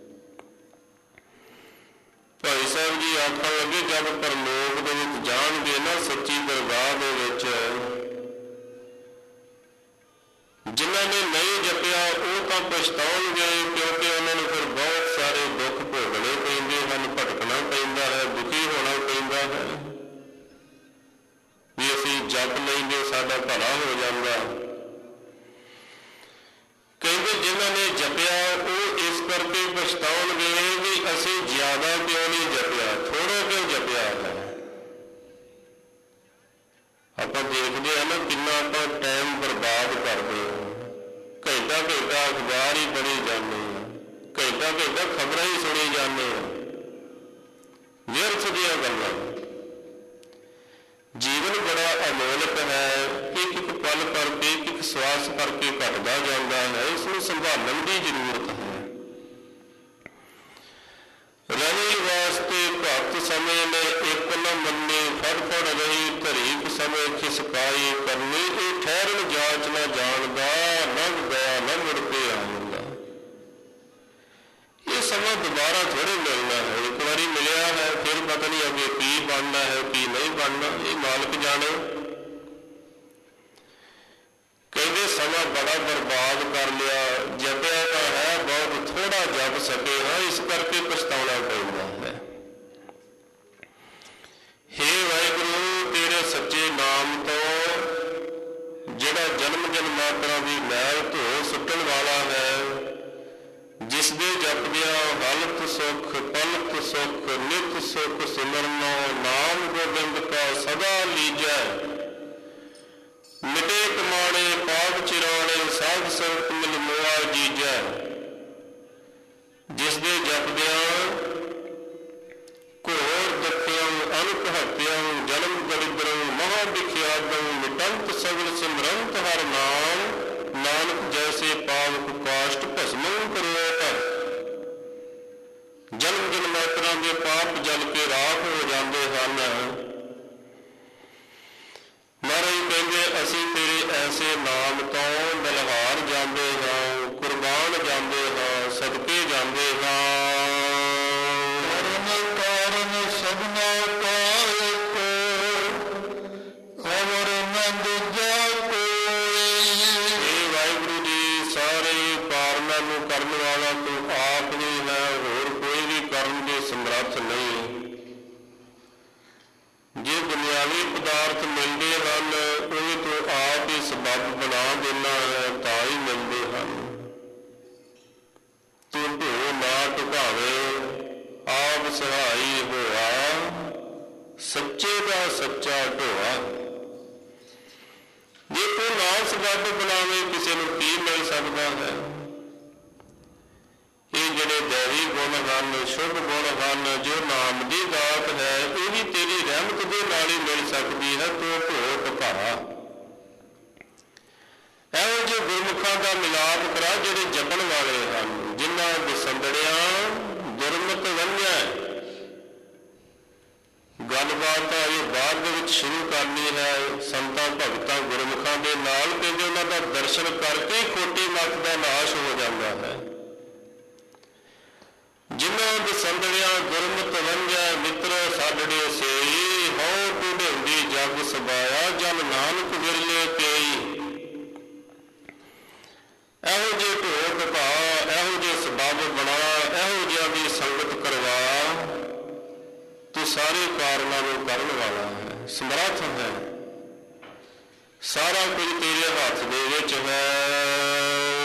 ਭਾਈ ਸਾਹਿਬ ਜੀ ਆਖਣ ਲੱਗੇ, ਜਦ ਪਰਲੋਕ ਦੇ ਵਿੱਚ ਜਾਣਗੇ ਨਾ ਸੱਚੀ ਦਰਗਾਹ ਦੇ ਵਿੱਚ, ਜਿਨ੍ਹਾਂ ਨੇ ਨਹੀਂ ਜਪਿਆ ਉਹ ਤਾਂ ਪਛਤਾਉਣਗੇ, ਕਿਉਂਕਿ ਉਹਨਾਂ ਨੂੰ ਫਿਰ ਬਹੁਤ ਸਾਰੇ ਦੁੱਖ ਭੋਗਣੇ ਪੈਂਦੇ ਹਨ, ਭਟਕਣਾ ਪੈਂਦਾ ਹੈ, ਦੁਖੀ ਹੋਣਾ ਪੈਂਦਾ ਹੈ ਵੀ ਅਸੀਂ ਜਪ ਲੈਂਦੇ ਸਾਡਾ ਭਲਾ ਹੋ ਜਾਂਦਾ। ਕਹਿੰਦੇ ਜਿਨ੍ਹਾਂ ਨੇ ਜਪਿਆ ਉਹ ਇਸ ਕਰਕੇ ਪਛਤਾਉਣਗੇ ਵੀ ਅਸੀਂ ਜ਼ਿਆਦਾ ਕਿਉਂ ਨਹੀਂ ਜਪਿਆ, ਥੋੜ੍ਹਾ ਕਿਉਂ ਜਪਿਆ ਹੈ। ਆਪਾਂ ਦੇਖਦੇ ਹਾਂ ਨਾ ਕਿੰਨਾ ਆਪਾਂ ਟਾਈਮ ਬਰਬਾਦ ਕਰਦੇ ਹਾਂ, ਘੰਟਾ ਘੰਟਾ ਅਖਬਾਰ ਹੀ ਪੜ੍ਹੀ ਜਾਂਦੇ ਹਾਂ, ਘੰਟਾ ਘੰਟਾ ਖਬਰਾਂ ਹੀ ਸੁਣੀ ਜਾਂਦੇ ਹਾਂ, ਵਿਅਰਥ ਦੀਆਂ ਗੱਲਾਂ। ਜੀਵਨ ਬੜਾ ਅਮੋਲਕ ਹੈ, ਇੱਕ ਇੱਕ ਪਲ ਕਰਕੇ ਇੱਕ ਇੱਕ ਸਵਾਸ ਕਰਕੇ ਘਟਦਾ ਜਾਂਦਾ ਹੈ, ਇਸ ਨੂੰ ਸੰਭਾਲਣ ਦੀ ਜ਼ਰੂਰਤ ਹੈ। ਰਹੀ ਵਾਸਤੇ ਭਗਤ ਸਮੇਂ ਨੇ ਇੱਕ ਨ ਮੰਨੇ, ਫੜ ਫੜ ਰਹੀ ਧਰੀਕ ਸਮੇਂ ਖਿਸਕਾਈ ਕਰਨੀ, ਇਹ ਠਹਿਰਨ ਜਾਚ ਨਾ ਜਾਣਦਾ, ਲੰਘ ਗਿਆ ਨਾ ਮੁੜ ਕੇ ਆਉਂਦਾ। ਇਹ ਸਮਾਂ ਦੁਬਾਰਾ ਥੋੜ੍ਹੇ ਮਿਲਣਾ ਹੈ, ਇੱਕ ਵਾਰੀ ਮਿਲਿਆ ਹੈ ਫਿਰ ਪਤਾ ਨਹੀਂ ਅੱਗੇ ਕੀ ਬਣਨਾ ਹੈ ਕੀ ਨਹੀਂ ਬਣਨਾ, ਇਹ ਮਾਲਕ ਜਾਣੇ। ਕਹਿੰਦੇ ਸਮਾਂ ਬੜਾ ਬਰਬਾਦ ਕਰ ਲਿਆ, ਜਪਿਆ ਤਾਂ ਹੈ ਬਹੁਤ ਥੋੜ੍ਹਾ ਜਪ ਸਕੇ ਹਾਂ, ਇਸ ਕਰਕੇ ਪਛਤਾਉਣਾ ਪੈਂਦਾ ਹੈ। ਹੇ ਵਾਹਿਗੁਰੂ ਤੇਰੇ ਸੱਚੇ ਨਾਮ ਤੋਂ ਜਿਹੜਾ ਜਨਮ ਜਨਮਾਂਤਰਾਂ ਦੀ ਮੈਲ ਧੋ ਸੁੱਟਣ ਵਾਲਾ ਹੈ, ਜਿਸ ਦੇ ਜਪਦਿਆਂ ਹਲਤ ਸੁਖ ਪਲਕ ਸੁਖ ਨਿਤ ਸੁਖ ਸਿਮਰਨੋ, ਨਾਮ ਗੋਬਿੰਦ ਕਾ ਸਦਾ ਲੀਜੈ, ਮਿਟੇ ਕਮਾਣੇ ਪਾਪ ਚਿਰਾਣੇ, ਸਾਧ ਸੰਗਤ ਮਿਲ ਮੋਆ ਜੀਜੈ। ਜਿਸ ਦੇ ਜਪਦਿਆਂ ਘੋਰ ਦੁਖਿਅੰ ਅਨੁਕ ਹਤਿਅੰ ਜਨਮ ਦਰਿਦਰੰ ਮਹਾ ਵਿਖਿਆਤੰ, ਮਿਟੰਤ ਸਗਲ ਸਿਮਰੰਤ ਹਰ ਨਾਮ, ਨਾਨਕ ਜੈਸੇ ਪਾਵਕ ਕਾਸ਼ਟ ਭਸਮੰ ਕਰੋ ਧਰ। ਜਨਮ ਜਨਮਾਂਤਰਾਂ ਦੇ ਪਾਪ ਜਲ ਕੇ ਰਾਖ ਹੋ ਜਾਂਦੇ ਹਨ। ਮਹਾਰਾਜ ਕਹਿੰਦੇ ਅਸੀਂ ਤੇਰੇ ਐਸੇ ਨਾਮ ਤੋਂ ਬਲਹਾਰ ਜਾਂਦੇ ਹਾਂ, ਕੁਰਬਾਨ ਜਾਂਦੇ ਹਾਂ, ਸਦਕੇ ਜਾਂਦੇ ਹਾਂ। ਕਾਰਨ ਸਭਨਾ ਕਾ ਏਕ, ਅਵਰ ਨ ਦੂਜਾ ਕੋਈ। ਇਹ ਵਾਹਿਗੁਰੂ ਜੀ ਸਾਰੇ ਕਾਰਨਾਂ ਨੂੰ ਕਰਨ ਵਾਲਾ ਤੂੰ ਆਪ ਹੀ ਹੈ, ਹੋਰ ਕੋਈ ਵੀ ਕਰਨ ਦੇ ਸਮਰੱਥ ਨਹੀਂ। ਜੇ ਦੁਨਿਆਵੀ ਪਦਾਰਥ ਮਿਲਦੇ ਹਨ ਉਹ ਵੀ ਤੂੰ ਆਪ ਹੀ ਸਬੱਬ ਬਣਾ ਦੇਣਾ ਹੈ ਤਾਂ ਹੀ ਮਿਲਦੇ ਹਨ। ਤੂੰ ਢੋ ਨਾ ਢੁਕਾਵੇ ਆਪ ਸਹਾਈ ਹੋਆ, ਸੱਚੇ ਦਾ ਸੱਚਾ ਢੋਆ। ਜੇ ਤੂੰ ਨਾ ਸਬੱਬ ਬਣਾਵੇ ਕਿਸੇ ਨੂੰ ਕੀ ਮਿਲ ਸਕਦਾ ਹੈ। ਇਹ ਜਿਹੜੇ ਦੈਵੀ ਗੁਣ ਹਨ, ਸ਼ੁਭ ਗੁਣ ਹਨ, ਜੋ ਨਾਮ ਦੀ ਦਾਤ ਹੈ, ਇਹ ਵੀ ਤੇਰੀ ਰਹਿਮਤ ਦੇ ਨਾਲ ਹੀ ਮਿਲ ਸਕਦੀ ਹੈ। ਤੂੰ ਢੋ ਢੁਕਾ ਇਹੋ ਜਿਹੇ ਗੁਰਮੁਖਾਂ ਦਾ ਮਿਲਾਪ ਕਰਾ ਜਿਹੜੇ ਜਪਣ ਵਾਲੇ ਹਨ, ਜਿਨ੍ਹਾਂ ਵਿਸੰਦੜਿਆਂ ਦੁਰਮਤ ਵੰਝੈ। ਗੱਲਬਾਤ ਇਹ ਬਾਅਦ ਦੇ ਵਿੱਚ ਸ਼ੁਰੂ ਕਰਨੀ ਹੈ ਸੰਤਾਂ ਭਗਤਾਂ ਗੁਰਮੁਖਾਂ ਦੇ ਨਾਲ, ਕਿਉਂਕਿ ਉਹਨਾਂ ਦਾ ਦਰਸ਼ਨ ਕਰਕੇ ਹੀ ਖੋਟੀ ਮੱਤ ਦਾ ਨਾਸ਼ ਹੋ ਜਾਂਦਾ ਹੈ। ਜਿਨ੍ਹਾਂ ਵਿਸੰਦੜਿਆਂ ਗੁਰਮਤ ਵੰਝੈ, ਮਿੱਤਰੋ ਸਾਡੜੇ ਸੇਈ, ਹਉ ਢੂੰਢਾਉਂਦੀ ਜਗ ਸਬਾਇਆ, ਜਨ ਨਾਨਕ ਵਿਰਲੇ ਕੇਈ। ਇਹੋ ਜਿਹੇ ਢੋ ਢੁਕਾ, ਇਹੋ ਜਿਹੇ ਸਬੱਬ ਬਣਾ, ਇਹੋ ਜਿਹਾ ਦੀ ਸੰਗਤ ਕਰਵਾ। ਤੂੰ ਸਾਰੇ ਕਾਰਨਾਂ ਨੂੰ ਕਰਨ ਵਾਲਾ ਹੈ, ਸਮਰੱਥ ਹੈ, ਸਾਰਾ ਕੁਝ ਤੇਰੇ ਹੱਥ ਦੇ ਵਿੱਚ ਹੈ।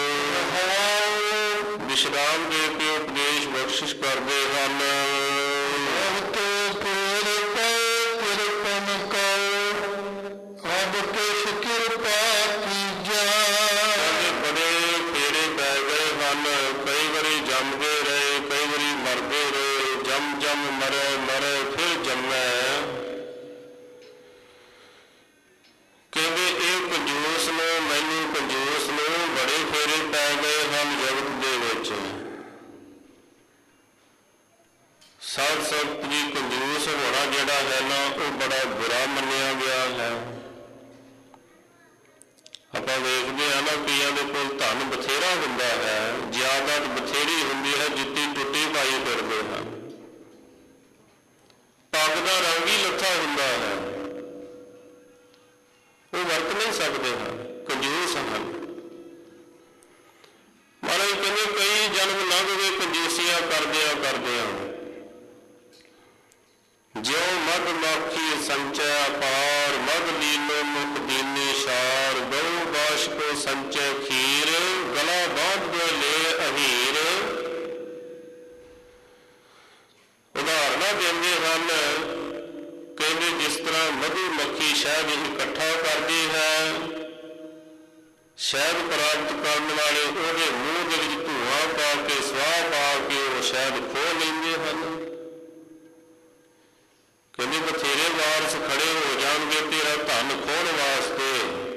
ਵਿਸ਼ਰਾਮ ਦੇ ਕੇ ਉਪਦੇਸ਼ ਬਖਸ਼ਿਸ਼ ਕਰਦੇ ਹਨ। ਬੜੇ ਫੇਰੇ ਪੈ ਗਏ ਹਨ, ਕਈ ਵਾਰੀ ਜੰਮਦੇ ਰਹੇ, ਕਈ ਵਾਰੀ ਮਰਦੇ ਰਹੇ, ਜੰਮ ਜੰਮ ਮਰੇ ਮਰੇ ਫਿਰ ਜੰਮੈ। ਕਹਿੰਦੇ ਇਹ ਕੰਜੂਸ ਨੂੰ, ਮੈਨੂੰ ਕੰਜੂਸ ਨੂੰ ਬੜੇ ਫੇਰੇ ਪੈ ਗਏ ਹਨ ਜਗਤ ਦੇ ਵਿੱਚ। ਸਾਧ ਸੰਗਤ ਜੀ ਕੰਜੂਸ ਹੋਣਾ ਜਿਹੜਾ ਹੈ ਨਾ ਉਹ ਬੜਾ ਬੁਰਾ ਮੰਨਿਆ ਗਿਆ ਹੈ। ਆਪਾਂ ਵੇਖਦੇ ਹਾਂ ਨਾ ਕਈਆਂ ਦੇ ਕੋਲ ਧਨ ਬਥੇਰਾ ਹੁੰਦਾ ਹੈ, ਜ਼ਿਆਦਾਤ ਬਥੇਰੀ ਹੁੰਦੀ ਹੈ, ਜੁੱਤੀ ਟੁੱਟੀ ਪਾਈ ਫਿਰਦੇ ਹਨ, ਪੱਗ ਦਾ ਰੰਗ ਹੀ ਲੱਥਾ ਹੁੰਦਾ ਹੈ, ਉਹ ਵਰਤ ਨਹੀਂ ਸਕਦੇ ਹਨ, ਕੰਜੂਸ ਹਨ। ਮਹਾਰਾਜ ਕਹਿੰਦੇ ਕਈ ਜਨਮ ਲੰਘ ਗਏ ਕੰਜੂਸੀਆਂ ਕਰਦਿਆਂ ਕਰਦਿਆਂ। ਜਿਉ ਮਧ ਮਾਖੀ ਸੰਚੈ ਅਪਾਰ, ਮਧ ਲੀਨੋ ਮੁਖ ਦੀਨੇ ਸ਼ਾਰ, ਗਉ ਬਾਸ਼ ਕੋ ਸੰਚੈ ਖੀਰ, ਗਲਾ ਬਾਂਧ ਦੇ ਲੈ ਅਹੀਰ। ਉਦਾਹਰਨਾਂ ਦਿੰਦੇ ਹਨ, ਕਹਿੰਦੇ ਜਿਸ ਤਰ੍ਹਾਂ ਮਧੂ ਮੱਖੀ ਸ਼ਹਿਦ ਇਕੱਠਾ ਕਰਦੀ ਹੈ, ਸ਼ਹਿਦ ਪ੍ਰਾਪਤ ਕਰਨ ਵਾਲੇ ਉਹਦੇ ਮੂੰਹ ਦੇ ਵਿੱਚ ਧੂਆਂ ਪਾ ਕੇ, ਸਵਾਹ ਪਾ ਕੇ ਉਹ ਸ਼ਹਿਦ ਖੋਹ ਲੈਂਦੇ ਹਨ। ਕਹਿੰਦੇ ਬਥੇਰੇ ਵਾਰਸ ਖੜੇ ਹੋ ਜਾਣਗੇ ਤੇਰਾ ਧਨ ਖੋਹਣ ਵਾਸਤੇ,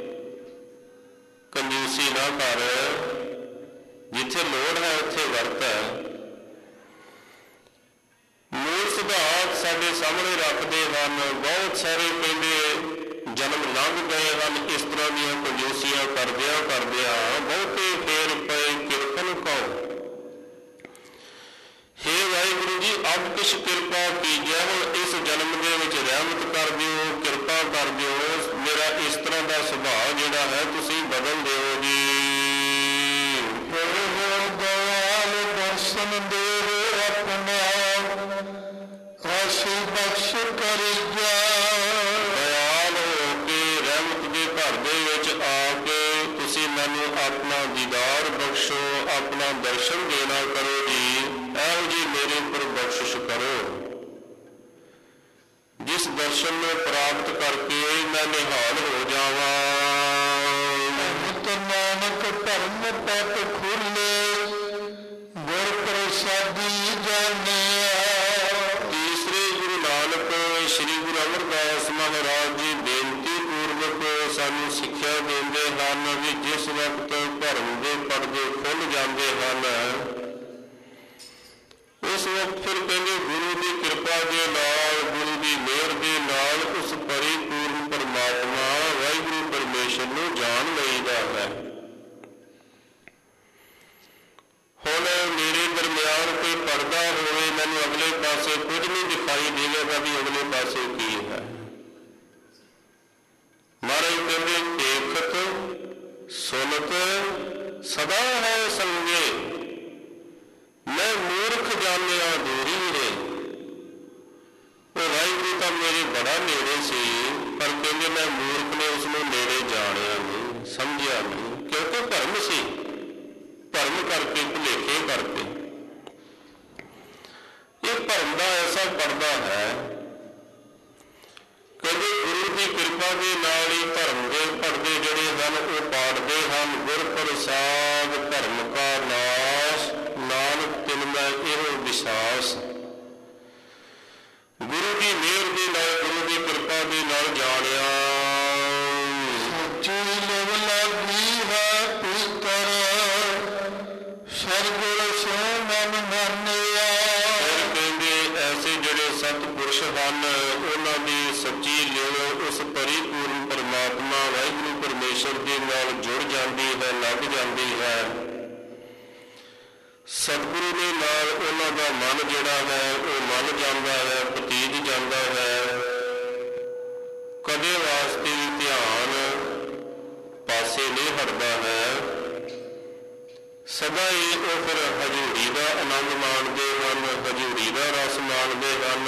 ਕੰਜੂਸੀ ਨਾ ਕਰ, ਜਿੱਥੇ ਲੋੜ ਹੈ ਉੱਥੇ ਵਰਤ। ਮੂਲ ਸਿਧਾਂਤ ਸਾਡੇ ਸਾਹਮਣੇ ਰੱਖਦੇ ਹਨ। ਬਹੁਤ ਸਾਰੇ ਕਹਿੰਦੇ ਜਨਮ ਲੰਘ ਗਏ ਹਨ ਇਸ ਤਰ੍ਹਾਂ ਦੀਆਂ ਕੰਜੂਸੀਆਂ ਕਰਦਿਆਂ ਬਹੁਤੇ ਫੇਰ ਪਏ ਕਿਰਪਨ ਕਉ। ਹੇ ਵਾਹਿਗੁਰੂ ਜੀ, ਅਬ ਕਿਛ ਕਿਰਪਾ ਕੀਜੈ, ਹੁਣ ਇਸ ਜਨਮ ਦੇ ਵਿੱਚ ਰਹਿਮਤ ਕਰ ਦਿਓ, ਕਿਰਪਾ ਕਰ ਦਿਓ, ਮੇਰਾ ਇਸ ਤਰ੍ਹਾਂ ਦਾ ਸੁਭਾਅ ਜਿਹੜਾ ਹੈ ਤੁਸੀਂ ਬਦਲ ਦਿਓ ਜੀ। ਦਇਆਲ ਦਰਸ਼ਨ ਦੇਵ ਆਪਣਾ, ਆਸ਼ੀ ਬਖਸ਼ ਕਰੀਜੈ। ਦਇਆਲ ਹੋ ਕੇ ਰਹਿਮਤ ਦੇ ਘਰ ਦੇ ਵਿੱਚ ਆ ਕੇ ਤੁਸੀਂ ਮੈਨੂੰ ਆਪਣਾ ਦੀਦਾਰ ਬਖਸ਼ੋ, ਆਪਣਾ ਦਰਸ਼ਨ ਦੇਣਾ ਕਰੋ ਜੀ। ਇਹੋ ਜੀ ਮੇਰੇ ਉੱਪਰ ਬਖਸ਼ਿਸ਼ ਕਰੋ, ਜਿਸ ਦਰਸ਼ਨ ਨੂੰ ਪ੍ਰਾਪਤ ਕਰਕੇ ਮੈਂ ਨਿਹਾਲ ਹੋ ਜਾਵਾਂ। ਨਾਨਕ ਧਰਮ ਪਤ ਖੁੱਲੇ, ਗੁਰ ਪ੍ਰਸਾਦੀ ਜਾਣਿਆ। ਤੀਸਰੇ ਗੁਰੂ ਨਾਨਕ ਸ੍ਰੀ ਗੁਰੂ ਅਮਰਦਾਸ ਮਹਾਰਾਜ ਜੀ ਬੇਨਤੀ ਪੂਰਵਕ ਸਾਨੂੰ ਸਿੱਖਿਆ ਦਿੰਦੇ ਹਨ ਵੀ ਜਿਸ ਵਕਤ ਧਰਮ ਦੇ ਪਰਦੇ ਖੁੱਲ੍ਹ ਜਾਂਦੇ ਹਨ, ਉਸ ਵਕਤ ਫਿਰ ਕਹਿੰਦੇ ਗੁਰੂ ਦੀ ਕਿਰਪਾ ਦੇ ਨਾਲ, ਗੁਰੂ ਦੀ ਮਿਹਰ ਦੇ ਨਾਲ ਉਸ ਪਰਿਪੂਰਨ ਪਰਮਾਤਮਾ ਵਾਹਿਗੁਰੂ ਪਰਮੇਸ਼ਰ ਨੂੰ ਜਾਣ ਲਈਦਾ ਹੈ। ਹੁਣ ਮੇਰੇ ਦਰਮਿਆਨ ਕੋਈ ਪਰਦਾ ਹੋਵੇ, ਮੈਨੂੰ ਅਗਲੇ ਪਾਸੇ ਕੁਝ ਨਹੀਂ ਦਿਖਾਈ ਦੇਵੇਗਾ ਵੀ ਅਗਲੇ ਪਾਸੇ ਕੀ ਹੈ। ਮਹਾਰਾਜ ਕਹਿੰਦੇ ਦੇਖਤ ਸੁਨਤ ਸਦਾ ਹੈ ਸੰਗੇ, ਮੈਂ ਮੂਰਖ ਜਾਣਿਆ ਦੂਰੀ ਰੇ। ਉਹ ਵਾਹਿਗੁਰੂ ਤਾਂ ਮੇਰੇ ਬੜਾ ਨੇੜੇ ਸੀ, ਪਰ ਕਹਿੰਦੇ ਮੈਂ ਮੂਰਖ ਨੇ ਉਸਨੂੰ ਨੇੜੇ ਜਾਣਿਆ ਨਹੀਂ, ਸਮਝਿਆ ਨਹੀਂ, ਕਿਉਂਕਿ ਭਰਮ ਸੀ, ਭਰਮ ਕਰਕੇ, ਭੁਲੇਖੇ ਕਰਕੇ। ਇਹ ਭਰਮ ਦਾ ਐਸਾ ਪਰਦਾ ਹੈ, ਕਹਿੰਦੇ ਗੁਰੂ ਦੀ ਕਿਰਪਾ ਦੇ ਨਾਲ ਹੀ ਧਰਮ ਦੇ ਪਰਦੇ ਜਿਹੜੇ ਹਨ ਉਹ ਪਾੜਦੇ ਹਨ। ਗੁਰ ਪ੍ਰਸਾਦ ਧਰਮ ਕਾ ਨਾਸ਼, ਨਾਨਕ ਤਿਨ ਮੈਂ ਇਹੋ ਵਿਸ਼ਵਾਸ। ਗੁਰੂ ਦੀ ਮਿਹਰ ਦੇ ਨਾਲ, ਗੁਰੂ ਦੀ ਕਿਰਪਾ ਦੇ ਨਾਲ ਜਾਣਿਆ। ਸੱਚੀ ਲਵ ਲਾਗੀ ਹੈ ਪੁੱਤਰ, ਸਰਗੁਰ ਸੋ ਮਨ ਮੰਨਿਆ। ਫਿਰ ਕਹਿੰਦੇ ਐਸੇ ਜਿਹੜੇ ਸਤਿਪੁਰਸ਼ ਹਨ ਉਹਨਾਂ ਦੀ ਸੱਚੀ ਲਿਵ ਉਸ ਪਰਿਪੂਰਨ ਪਰਮਾਤਮਾ ਵਾਹਿਗੁਰੂ ਪਰਮੇਸ਼ਰ ਦੇ ਨਾਲ ਜੁੜ ਜਾਂਦੀ ਹੈ, ਲੱਗ ਜਾਂਦੀ ਹੈ। ਸਤਿਗੁਰੂ ਦੇ ਨਾਲ ਉਹਨਾਂ ਦਾ ਮਨ ਜਿਹੜਾ ਹੈ ਉਹ ਮੰਨ ਜਾਂਦਾ ਹੈ, ਪਤੀਤ ਜਾਂਦਾ ਹੈ। ਕਦੇ ਵਾਸਤੇ ਧਿਆਨ ਪਾਸੇ ਨਹੀਂ ਹਟਦਾ ਹੈ, ਸਦਾ ਹੀ ਉਹ ਫਿਰ ਹਜ਼ੂਰੀ ਦਾ ਆਨੰਦ ਮਾਣਦੇ ਹਨ, ਹਜ਼ੂਰੀ ਦਾ ਰਸ ਮਾਣਦੇ ਹਨ।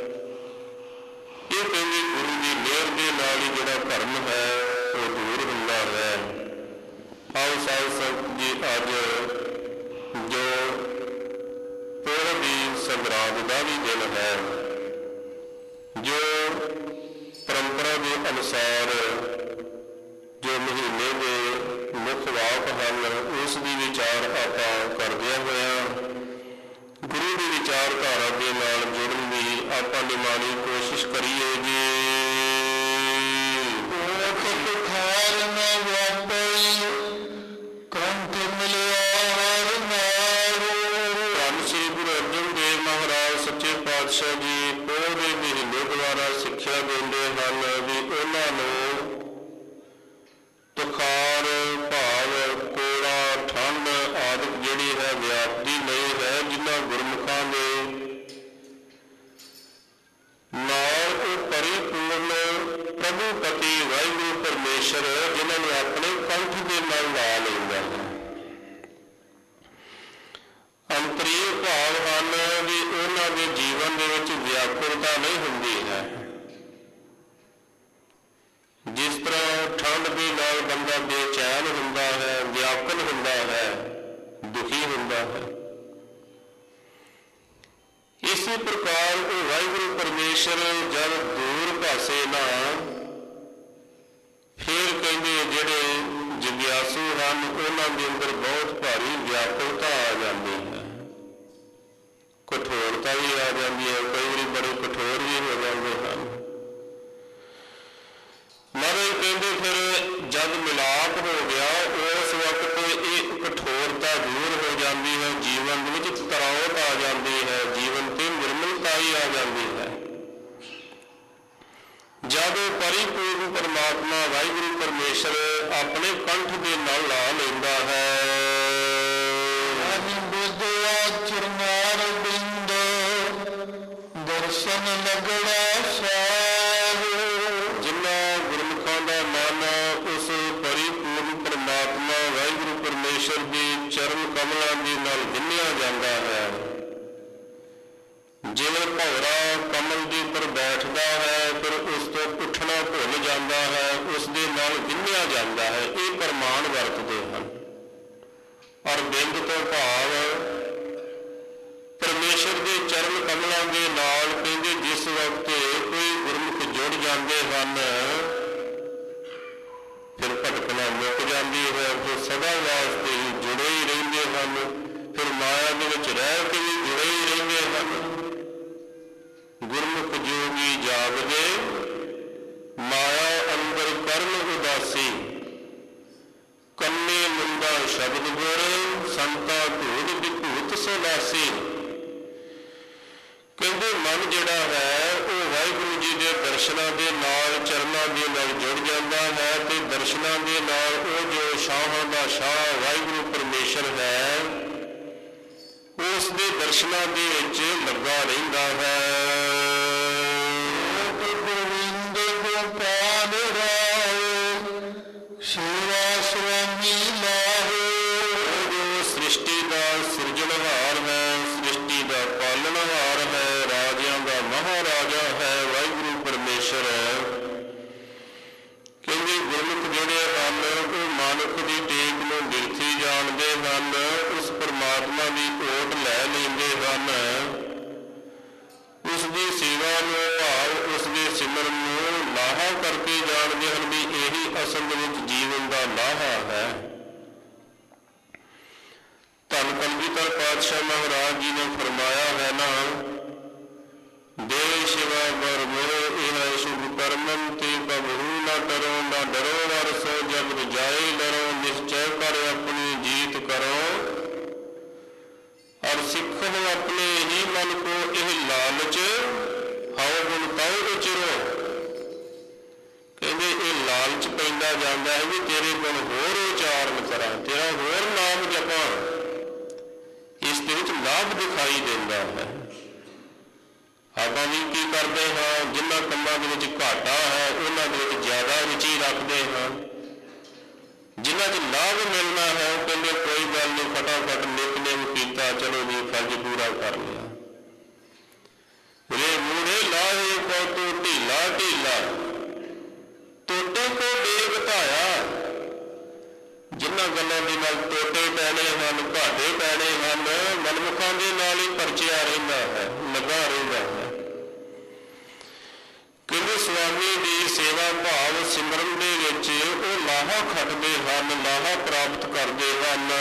ਇਹ ਕਹਿੰਦੇ ਗੁਰੂ ਦੀ ਮਿਹਰ ਦੇ ਨਾਲ ਹੀ ਜਿਹੜਾ ਭਰਮ ਹੈ ਉਹ ਦੂਰ ਹੁੰਦਾ ਹੈ। ਆਓ ਸਾਧ ਸੰਗਤ ਜੀ, ਅੱਜ ਜੋ ਪੋਹ ਦੀ ਸੰਗਰਾਂਦ ਦਾ ਵੀ ਦਿਨ ਹੈ, ਜੋ ਪਰੰਪਰਾ ਦੇ ਅਨੁਸਾਰ ਜੋ ਮਹੀਨੇ ਦੇ ਮੁੱਖ ਵਾਕ ਹਨ ਉਸ ਦੀ ਵਿਚਾਰ ਆਪਾਂ ਕਰਦਿਆਂ ਹੋਇਆਂ ਗੁਰੂ ਦੀ ਵਿਚਾਰਧਾਰਾ ਦੇ ਨਾਲ ਜੁੜਨ ਦੀ ਆਪਾਂ ਨਿਮਾਣੀ ਕੋਸ਼ਿਸ਼ ਕਰੀਏ ਜੀ। ਸ੍ਰੀ ਗੁਰੂ ਅਰਜਨ ਦੇਵ ਮਹਾਰਾਜ ਸੱਚੇ ਪਾਤਸ਼ਾਹ ਜੀ ਪੋਹ ਦੇ ਮਹੀਨੇ ਦੁਆਰਾ ਸਿੱਖਿਆ ਦਿੰਦੇ ਹਨ ਵੀ ਉਹਨਾਂ ਨੂੰ ਤੁਖਾਰ ਭਾਵ ਕੋੜਾ ਠੰਡ ਆਦਿਕ ਜਿਹੜੀ ਹੈ ਵਿਆਪਦੀ ਨਹੀਂ ਹੈ, ਜਿਨ੍ਹਾਂ ਗੁਰਮੁਖਾਂ ਦੇ ਨਾਲ ਉਹ ਪਰਿਪੂਰਨ ਪ੍ਰਭੂ ਪਤੀ ਵਾਹਿਗੁਰੂ ਪਰਮੇਸ਼ਰ ਜਿਨ੍ਹਾਂ ਨੂੰ ਆਪਣੇ ਕੰਠ ਦੇ ਨਾਲ ਲਾ ਲੈਂਦਾ ਹੈ। ਅੰਤਰੀਵ ਭਾਵ ਹਨ ਵੀ ਉਹਨਾਂ ਦੇ ਜੀਵਨ ਦੇ ਵਿੱਚ ਵਿਆਕੁਲਤਾ ਨਹੀਂ ਹੁੰਦੀ ਹੈ। ਜਿਸ ਤਰ੍ਹਾਂ ਠੰਡ ਦੇ ਨਾਲ ਬੰਦਾ ਬੇਚੈਨ ਹੁੰਦਾ ਹੈ, ਵਿਆਕੁਲ ਹੁੰਦਾ ਹੈ, ਦੁਖੀ ਹੁੰਦਾ ਹੈ। ਇਸੇ ਪ੍ਰਕਾਰ ਉਹ ਵਾਹਿਗੁਰੂ ਪਰਮੇਸ਼ਰ ਜਦ ਦੂਰ ਭਾਸੇ ਨਾ, ਫਿਰ ਕਹਿੰਦੇ ਜਿਹੜੇ ਜਿਗਿਆਸੂ ਹਨ ਉਹਨਾਂ ਦੇ ਅੰਦਰ ਬਹੁਤ ਭਾਰੀ ਵਿਆਕੁਲਤਾ ਆ ਜਾਂਦੀ ਹੈ, ਕਠੋਰਤਾ ਵੀ ਆ ਜਾਂਦੀ ਹੈ, ਕਈ ਵਾਰੀ ਬੜੇ ਕਠੋਰ ਵੀ ਹੋ ਜਾਂਦੇ ਹਨ। ਮਹਾਰਾਜ ਕਹਿੰਦੇ ਫਿਰ ਜਦ ਮਿਲਾਪ ਹੋ ਗਿਆ ਉਸ ਵਕਤ ਇਹ ਕਠੋਰਤਾ ਦੂਰ ਹੋ ਜਾਂਦੀ ਹੈ, ਜੀਵਨ ਦੇ ਵਿੱਚ ਤਰਾਉਟ ਆ ਜਾਂਦੀ ਹੈ, ਜੀਵਨ ਤੇ ਨਿਰਮਲਤਾ ਹੀ ਆ ਜਾਂਦੀ ਹੈ। ਜਦ ਪਰਿਪੂਰਨ ਪਰਮਾਤਮਾ ਵਾਹਿਗੁਰੂ ਪਰਮੇਸ਼ਰ ਆਪਣੇ ਕੰਠ ਦੇ ਨਾਲ ਲਾ ਲੈਂਦਾ ਹੈ, ਚਰਨਾਰ ਬਿੰਦ ਦਰਸ਼ਨ ਲਗੜਾ ਸਾਹਿਬ। ਜਿਨ੍ਹਾਂ ਗੁਰਮੁਖਾਂ ਦਾ ਮਨ ਉਸ ਪਰਿਪੂਰਨ ਪਰਮਾਤਮਾ ਵਾਹਿਗੁਰੂ ਪਰਮੇਸ਼ਰ ਦੀ ਚਰਨ ਕਮਲਾਂ ਦੇ ਨਾਲ ਵਿੰਨਿਆ ਜਾਂਦਾ ਹੈ, ਜਿਵੇਂ ਭੌਰਾ ਕਮਲ ਦੇ ਉੱਪਰ ਬੈਠਦਾ ਹੈ ਫਿਰ ਉਸ ਤੋਂ ਉੱਠਣਾ ਭੁੱਲ ਜਾਂਦਾ ਹੈ, ਉਸ ਦੇ ਨਾਲ ਵਿੰਨਿਆ ਜਾਂਦਾ ਹੈ, ਇਹ ਪ੍ਰਮਾਣ ਵਰਤਦੇ ਹਨ। ਔਰ ਬਿੰਦ ਤੋਂ ਭਾਵ ਪਰਮੇਸ਼ਰ ਦੇ ਚਰਨ ਕਮਲਾਂ ਦੇ ਨਾਲ ਕਹਿੰਦੇ ਜਿਸ ਵਕਤ ਕੋਈ ਗੁਰਮੁਖ ਜੁੜ ਜਾਂਦੇ ਹਨ ਫਿਰ ਭਟਕਣਾ ਮੁੱਕ ਜਾਂਦੀ ਹੈ, ਫਿਰ ਸਦਾ ਵਾਸਤੇ ਹੀ ਜੁੜੇ ਹੀ ਰਹਿੰਦੇ ਹਨ, ਫਿਰ ਮਾਇਆ ਦੇ ਵਿੱਚ ਰਹਿ ਕੇ ਵੀ ਜੁੜੇ ਹੀ ਰਹਿੰਦੇ ਹਨ। ਗੁਰਮੁਖ ਜੋਗੀ ਜਾਗਦੇ ਮਾਇਆ ਅੰਦਰ ਕਰਨ ਉਦਾਸੀ, ਕੰਨੇ ਮੁੰਡਾ ਸ਼ਬਦ ਗੁਰ ਸੰਤਾ ਧੂੜ ਵਿਭੂਤ ਸੋਦਾਸੀ। ਕਹਿੰਦੇ ਮਨ ਜਿਹੜਾ ਹੈ ਉਹ ਵਾਹਿਗੁਰੂ ਜੀ ਦੇ ਦਰਸ਼ਨਾਂ ਦੇ ਨਾਲ ਚਰਨਾਂ ਦੇ ਨਾਲ ਜੁੜ ਜਾਂਦਾ ਹੈ ਤੇ ਦਰਸ਼ਨਾਂ ਦੇ ਨਾਲ ਉਹ ਜੋ ਸ਼ਾਹਾਂ ਦਾ ਸ਼ਾਹ ਵਾਹਿਗੁਰੂ ਪਰਮੇਸ਼ਰ ਹੈ ਉਸ ਦੇ ਦਰਸ਼ਨਾਂ ਦੇ ਵਿੱਚ ਲੱਗਾ ਰਹਿੰਦਾ ਹੈ। ਗੋਬਿੰਦ ਗੋਪਾਲ ਰਾਏ ਸੇਵਾ ਸੁਆਮੀ ਲਾਹੇ। ਜੋ ਸ੍ਰਿਸ਼ਟੀ ਦਾ ਸਿਰਜਣਹਾਰ ਹੈ, ਸ੍ਰਿਸ਼ਟੀ ਦਾ ਪਾਲਣਹਾਰ ਹੈ, ਰਾਜਿਆਂ ਦਾ ਮਹਾਰਾਜਾ ਹੈ ਵਾਹਿਗੁਰੂ ਪਰਮੇਸ਼ਰ ਹੈ। ਕਹਿੰਦੇ ਗੁਰਮੁਖ ਜਿਹੜੇ ਹਨ ਉਹ ਮਾਨੁਖ ਦੀ ਟੇਕ ਨੂੰ ਬਿਰਥੀ ਜਾਣਦੇ ਹਨ, ਉਸ ਪਰਮਾਤਮਾ ਦੀ ਓਟ ਲੈ ਲੈਂਦੇ ਹਨ, ਉਸ ਦੀ ਸੇਵਾ ਨੂੰ ਭਾਵ ਉਸ ਦੇ ਸਿਮਰਨ ਨੂੰ ਲਾਹਾ ਕਰਕੇ ਜਾਣਦੇ ਹਨ ਵੀ ਇਹੀ ਅਸਲ ਦੇ ਵਿੱਚ ਜੀਵਨ ਦਾ ਲਾਹਾ ਹੈ। ਧੰਨ ਕਲਗੀਧਰ ਪਾਤਸ਼ਾਹ ਮਹਾਰਾਜ ਜੀ ਨੇ ਫਰਮਾਇਆ ਹੈ ਨਾ, ਦੇ ਸ਼ਿਵਾ ਬਰ ਮੋਹ ਇਹ ਸ਼ੁਭ ਕਰਮੰ ਤੇ ਕਬਹੂ ਨਾ ਡਰੋ, ਨਾ ਡਰੋ ਵਰ ਸੋ ਜਗ ਰਜਾਏ ਡਰੋ, ਨਿਸ਼ਚੈ ਕਰ ਆਪਣੀ ਜੀਤ ਕਰੋ, ਔਰ ਸਿੱਖੋ ਆਪਣੇ ਹੀ ਮਨ ਕੋ ਇਹ ਲਾਲਚ ਹਉ ਗੁਣ ਤਉ ਉਚਰੋ। ਕਹਿੰਦੇ ਇਹ ਲਾਲਚ ਪੈਂਦਾ ਜਾਂਦਾ ਹੈ ਵੀ ਤੇਰੇ ਗੁਣ ਹੋਰ ਉਚਾਰਨ ਕਰਾਂ, ਤੇਰਾ ਹੋਰ ਨਾਮ ਜਪਾਂ, ਇਸ ਦੇ ਵਿੱਚ ਲਾਭ ਦਿਖਾਈ ਦਿੰਦਾ ਹੈ। ਆਪਾਂ ਵੀ ਕੀ ਕਰਦੇ ਹਾਂ, ਜਿਨ੍ਹਾਂ ਕੰਮਾਂ ਦੇ ਵਿੱਚ ਘਾਟਾ ਹੈ ਉਹਨਾਂ ਦੇ ਵਿੱਚ ਜ਼ਿਆਦਾ ਰੁਚੀ ਰੱਖਦੇ ਹਾਂ, ਜਿਨ੍ਹਾਂ 'ਚ ਲਾਭ ਮਿਲਣਾ ਹੈ ਉਹ ਕਹਿੰਦੇ ਕੋਈ ਗੱਲ ਨਹੀਂ, ਫਟਾਫਟ ਨਿਤਨੇਮ ਕੀਤਾ, ਚਲੋ ਜੀ ਫਰਜ਼ ਪੂਰਾ ਕਰ ਲਿਆ। ਰੇ ਮੂੜੇ ਲਾਹੇ ਕੋ ਤੂੰ ਢੀਲਾ ਢੀਲਾ, ਟੋਟੇ ਕੋ ਡੇਗ ਧਾਇਆ। ਜਿਨ੍ਹਾਂ ਗੱਲਾਂ ਦੇ ਨਾਲ ਟੋਟੇ ਪੈਣੇ ਹਨ, ਘਾਟੇ ਪੈਣੇ ਹਨ, ਮਨਮੁਖਾਂ ਦੇ ਨਾਲ ਹੀ ਪਰਚਿਆ ਰਹਿੰਦਾ ਹੈ, ਲੱਗਾ ਰਹਿੰਦਾ ਹੈ। ਕਹਿੰਦੇ ਸੁਆਮੀ ਦੀ ਸੇਵਾ ਭਾਵ ਸਿਮਰਨ ਦੇ ਵਿੱਚ ਉਹ ਲਾਹਾ ਖੱਟਦੇ ਹਨ, ਲਾਹਾ ਪ੍ਰਾਪਤ ਕਰਦੇ ਹਨ।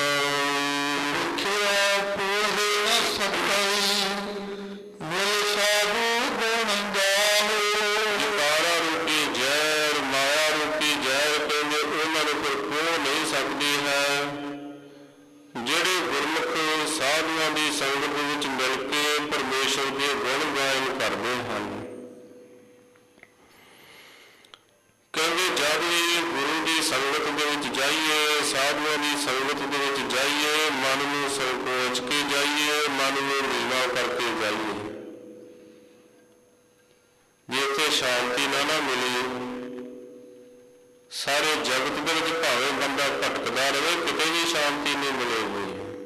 ਰੱਖਿਆ ਪੂਰੇ ਨਾ ਸਕਈ ਮਿਲ ਸਾਧੂ ਗੁਣ ਗਾਹੋ। ਜਕਾਰਾ ਰੂਪੀ ਜ਼ਹਿਰ, ਮਾਇਆ ਰੂਪੀ ਜ਼ਹਿਰ ਕਹਿੰਦੇ ਉਹਨਾਂ ਨੂੰ ਕੋਈ ਖੋਹ ਨਹੀਂ ਸਕਦੀ ਹੈ। ਜਿਹੜੇ ਗੁਰਮੁਖ ਸਾਧੂਆਂ ਦੀ ਸੰਗਤ ਦੇ ਵਿੱਚ ਮਿਲ ਕੇ ਪਰਮੇਸ਼ਰ ਦੇ ਗੁਣ ਗਾਇਨ ਕਰਦੇ ਹਨ, ਕਹਿੰਦੇ ਜਦ ਵੀ ਗੁਰੂ ਦੀ ਸੰਗਤ ਦੇ ਵਿੱਚ ਜਾਈਏ, ਸਾਧੂਆਂ ਦੀ ਸੰਗਤ ਦੇ ਵਿੱਚ ਜਾਈਏ, ਮਨ ਨੂੰ ਸੰਕੋਚ ਕੇ ਜਾਈਏ, ਮਨ ਨੂੰ ਨੀਵਾਂ ਕਰਕੇ ਜਾਈਏ। ਜੇ ਇੱਥੇ ਸ਼ਾਂਤੀ ਨਾ ਮਿਲੀ, ਸਾਰੇ ਜਗਤ ਦੇ ਵਿੱਚ ਭਾਵੇਂ ਬੰਦਾ ਭਟਕਦਾ ਰਹੇ, ਕਿਤੇ ਵੀ ਸ਼ਾਂਤੀ ਨਹੀਂ ਮਿਲੇਗੀ।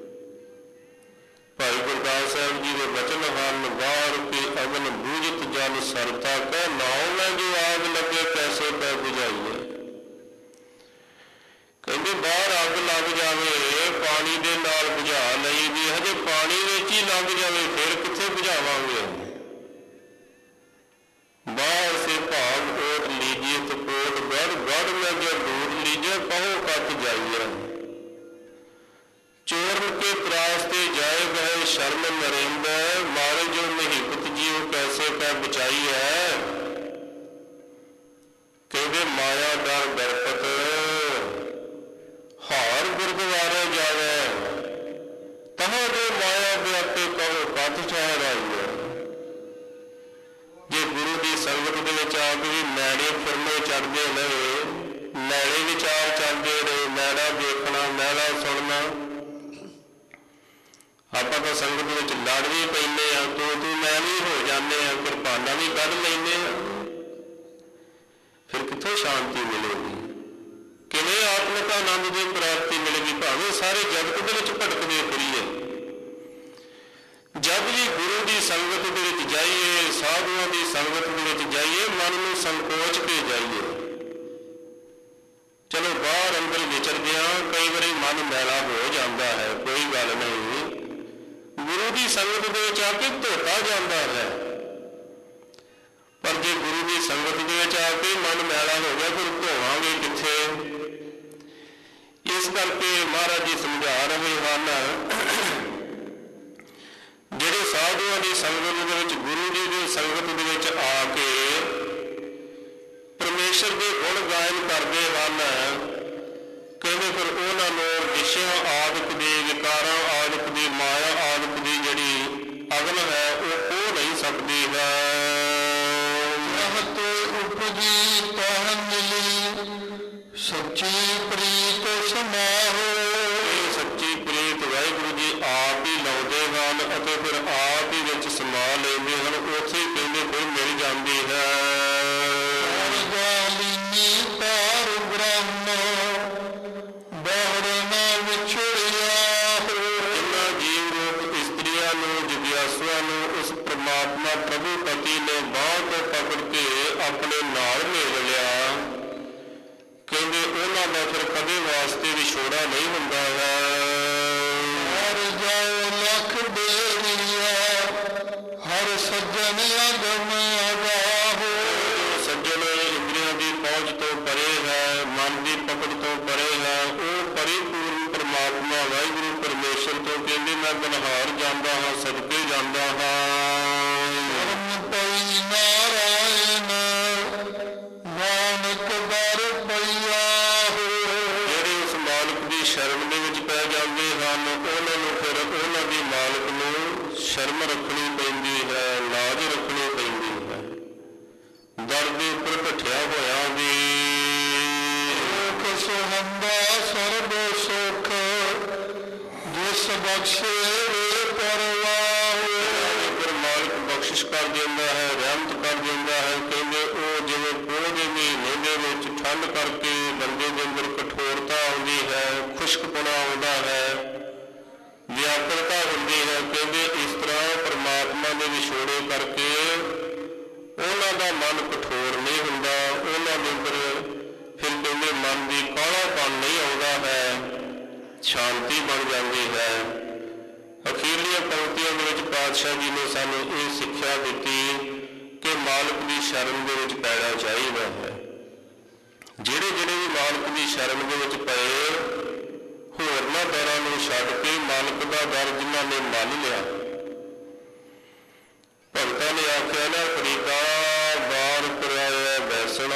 ਭਾਈ ਗੁਰਦਾਸ ਸਾਹਿਬ ਜੀ ਦੇ ਬਚਨ ਹਨ, ਬਾਹਰ ਕੀ ਅਗਨ ਬੂਝਤ ਜਲ ਸਰਤਾ ਕੈ, ਨਾਉ ਮੈਂ ਜੋ ਆਗ ਲੱਗੇ ਕੈਸੇ ਪੈ ਬੁਝਾਈਏ। ਕਹਿੰਦੇ ਬਾਹਰ ਅੱਗ ਲੱਗ ਜਾਵੇ ਪਾਣੀ ਦੇ ਨਾਲ ਬੁਝਾ ਲਈ ਦੀ, ਹਜੇ ਪਾਣੀ ਵਿੱਚ ਹੀ ਲੱਗ ਜਾਵੇ ਫਿਰ ਕਿੱਥੇ ਬੁਝਾਵਾਂਗੇ। ਬਾਹਰ ਸੇ ਭਾਗ ਓਟ ਲੀਜੀਏ ਤਪੋਟ ਗੜ ਗੜ ਮੈਂ ਜੋ ਦੂਰ ਲੀਜੇ ਕਹੋ ਕੱਟ ਜਾਈਏ। चोरन के त्रास ते जाए गए शर्म नरेंद, मारे जो महिपत जीव कैसे का बचाई है। कहते माया डर डरपत हार गुरुद्वारे जावे, तहाँ जो माया व्यापे कहो कथ ठहराई है। जे गुरु की संगत दे विच आ के मैड़े फिरने चढ़ते रहे, मैड़े विचार चलते रहे, मैड़ा देखना मैड़ा सुनना, ਆਪਾਂ ਤਾਂ ਸੰਗਤ ਵਿੱਚ ਲੜ ਵੀ ਪੈਂਦੇ ਹਾਂ, ਤੂੰ ਮੈਂ ਵੀ ਹੋ ਜਾਂਦੇ ਹਾਂ, ਕਿਰਪਾਨਾਂ ਵੀ ਕੱਢ ਲੈਂਦੇ ਹਾਂ, ਫਿਰ ਕਿੱਥੋਂ ਸ਼ਾਂਤੀ ਮਿਲੇਗੀ, ਕਿਵੇਂ ਆਤਮਿਕ ਆਨੰਦ ਦੀ ਪ੍ਰਾਪਤੀ ਮਿਲੇਗੀ। ਭਾਵੇਂ ਸਾਰੇ ਜਗਤ ਦੇ ਵਿੱਚ ਭਟਕਦੇ ਫਿਰੀਏ, ਜਦ ਵੀ ਗੁਰੂ ਦੀ ਸੰਗਤ ਦੇ ਵਿੱਚ ਜਾਈਏ, ਸਾਧੂਆਂ ਦੀ ਸੰਗਤ ਦੇ ਵਿੱਚ ਜਾਈਏ, ਮਨ ਨੂੰ ਸੰਕੋਚ ਕੇ ਜਾਈਏ। ਚਲੋ ਬਾਹਰ ਅੰਦਰ ਵਿਚਰਦੇ ਹਾਂ, ਕਈ ਵਾਰੀ ਮਨ ਮੈਲਾ ਹੋ ਜਾਂਦਾ ਹੈ, ਕੋਈ ਗੱਲ ਨਹੀਂ, ਗੁਰੂ ਦੀ ਸੰਗਤ ਦੇ ਵਿੱਚ ਆ ਕੇ ਧੋਤਾ ਜਾਂਦਾ ਹੈ। ਪਰ ਜੇ ਗੁਰੂ ਦੀ ਸੰਗਤ ਦੇ ਵਿੱਚ ਆ ਕੇ ਮਨ ਮੈਲਾ ਹੋ ਗਿਆ ਫਿਰ ਧੋਵਾਂਗੇ ਕਿੱਥੇ। ਇਸ ਕਰਕੇ ਮਹਾਰਾਜ ਜੀ ਸਮਝਾ ਰਹੇ ਹਨ, ਜਿਹੜੇ ਸਾਧੂਆਂ ਦੀ ਸੰਗਤ ਦੇ ਵਿੱਚ, ਗੁਰੂ ਜੀ ਦੀ ਸੰਗਤ ਦੇ ਵਿੱਚ ਆ ਕੇ ਪਰਮੇਸ਼ਰ ਦੇ ਗੁਣ ਗਾਇਨ ਕਰਦੇ ਹਨ, ਕਹਿੰਦੇ ਫਿਰ ਉਹਨਾਂ ਨੂੰ ਵਿਸ਼ਿਆਂ ਆਦਿਕ ਦੇ, ਵਿਕਾਰਾਂ ਆਦਿਕ ਦੀ, ਮਾਇਆ ਆਦਿਕ ਦੀ ਜਿਹੜੀ ਅਗਨ ਹੈ ਉਹ ਨਹੀਂ ਸਕਦੀ ਹੈ। ਉਪਜੀ ਤਹ ਮਿਲੀ ਸੱਚੀ ਪ੍ਰੀਤ ਸਮਾਹੋ। ਇਹ ਸੱਚੀ ਪ੍ਰੀਤ ਵਾਹਿਗੁਰੂ ਜੀ ਆਪ ਹੀ ਲਾਉਂਦੇ ਹਨ ਅਤੇ ਫਿਰ ਆਪ ਹੀ ਵਿੱਚ ਸਮਾ ਲੈਂਦੇ ਹਨ, ਉੱਥੇ ਹੀ ਕਹਿੰਦੇ ਫਿਰ ਮਿਲ ਜਾਂਦੀ ਹੈ। परमात्मा प्रभु पति ने बांह तो पकड़ के अपने नाल मिल लिया, कहते उन्होंने का फिर कदे वास्ते विछोड़ा नहीं होंदा है। हर जाओ लख बेरिया हर सज्जन अगम अगाहो। सज्जन इंद्रियों की पहुंच तो परे है, मन की पकड़ तो परे है, वो परिपूर्ण परमात्मा वाहिगुरू परमेश्वर तो कहते मैं बनहार जाता हाँ, सदके जाता हाँ। शर्म रखनी पैंदी है, लाज रखनी पैंदी है, दर के उपर ढठिया होया भी सुहंदा सर्व सुख जिस बख्शे परवाह। फिर मालिक बख्शिश कर देंदा है, रहमत कर देंदा है। कहते वो जिवें पोह दे महीने दे विच ठंड करके बंदे दे अंदर कठोरता आउंदी है, खुश्कपना आउंदा है, व्याकुलता होंदी है। कहते इस तरह परमात्मा के विछोड़े करके उन्हों का मन कठोर नहीं होंदा, उन्होंने अंदर फिर कहते मन की कालापन नहीं आता है, शांति बन जाती है। अखीरलियां पंक्तियों के पातशाह जी ने सानू ये सिक्ख्या दी कि मालिक की शरण के विच पैना चाहिए है। ਜਿਹੜੇ ਜਿਹੜੇ भी मालिक की शरण के विच पए होरना दरां नूं छड्ड के मालिक का दर जिन्हां ने मन लिया, भगतां ने आख्या ना फरीदा बार कराया बैसना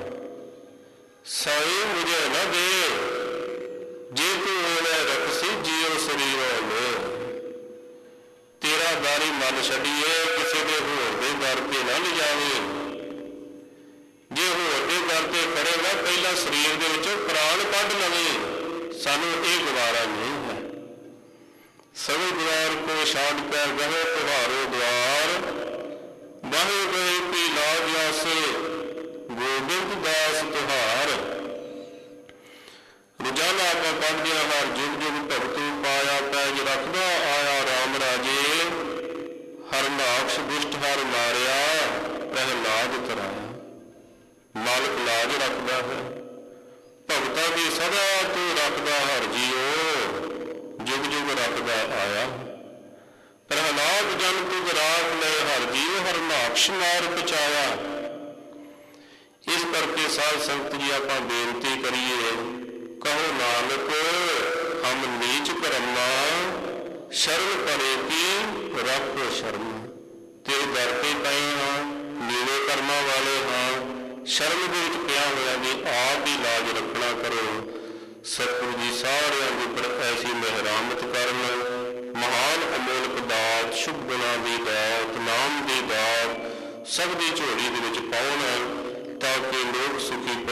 साई मुझे न दे, जे तू ओले रखसी जीव शरीरों में। तेरा दारी मन छड्डीए किसी के होर दे दर ते ना लिजावे, जे होर दे दर ते खड़ेगा पहला शरीर दे विचों प्राण कढ लवे, सानू ये गवारा नहीं है। सभी द्वार को छाड़ कर गहे तुम्हारो द्वार, बहे गए की लाज आसे गोबिंद दास तुहार। रोजाना आप पढ़ते हैं हर जुग जुग भगतू पाया पैज रखदा आया राम राजे, हर नाक्ष दुष्ट हर मारिया प्रहलाद तराया। मालिक लाज रखता है, ਭਗਤਾਂ ਦੀ ਸਦਾ ਤੂੰ ਰੱਖਦਾ ਹਰ ਜੀਓ, ਜੁਗ ਜੁਗ ਰੱਖਦਾ ਆਇਆ। ਪ੍ਰਹਲਾਦ ਜਨ ਤੁਧ ਰਾਖ ਲੈ ਹਰ ਜੀਓ, ਹਰਨਾਕਸ਼ ਮਾਰ ਪਚਾਇਆ। ਇਸ ਕਰਕੇ ਸਾਧ ਸੰਗਤ ਜੀ ਆਪਾਂ ਬੇਨਤੀ ਕਰੀਏ, ਕਹੋ ਨਾਨਕ ਹਮ ਨੀਚ ਕਰਮਾ, ਸ਼ਰਨ ਪਰੇ ਕੀ ਰੱਖੋ ਸ਼ਰਮ। ਤੇਰੇ ਦਰ ਤੇ ਪਏ ਹਾਂ, ਨੀਵੇਂ ਕਰਮਾਂ ਵਾਲੇ ਹਾਂ, ਸ਼ਰਮ ਦੇ ਵਿੱਚ ਪਿਆ ਹੋਇਆ ਵੀ ਆਪ ਹੀ ਲਾਜ ਰੱਖਣਾ ਕਰੋ। ਸਤਿਗੁਰੂ ਜੀ ਸਾਰਿਆਂ ਦੇ ਉੱਪਰ ਐਸੀ ਮਿਹਰਾਮਤ ਕਰਨ, ਮਹਾਨ ਅਮੋਲਕ ਦਾਤ, ਸ਼ੁਭ ਗੁਣਾਂ ਦੀ ਦਾਤ, ਨਾਮ ਦੀ ਦਾਤ ਸਭ ਦੀ ਝੋਲੀ ਦੇ ਵਿੱਚ ਪਾਉਣ, ਤਾਂ ਕਿ ਲੋਕ ਸੁਖੀ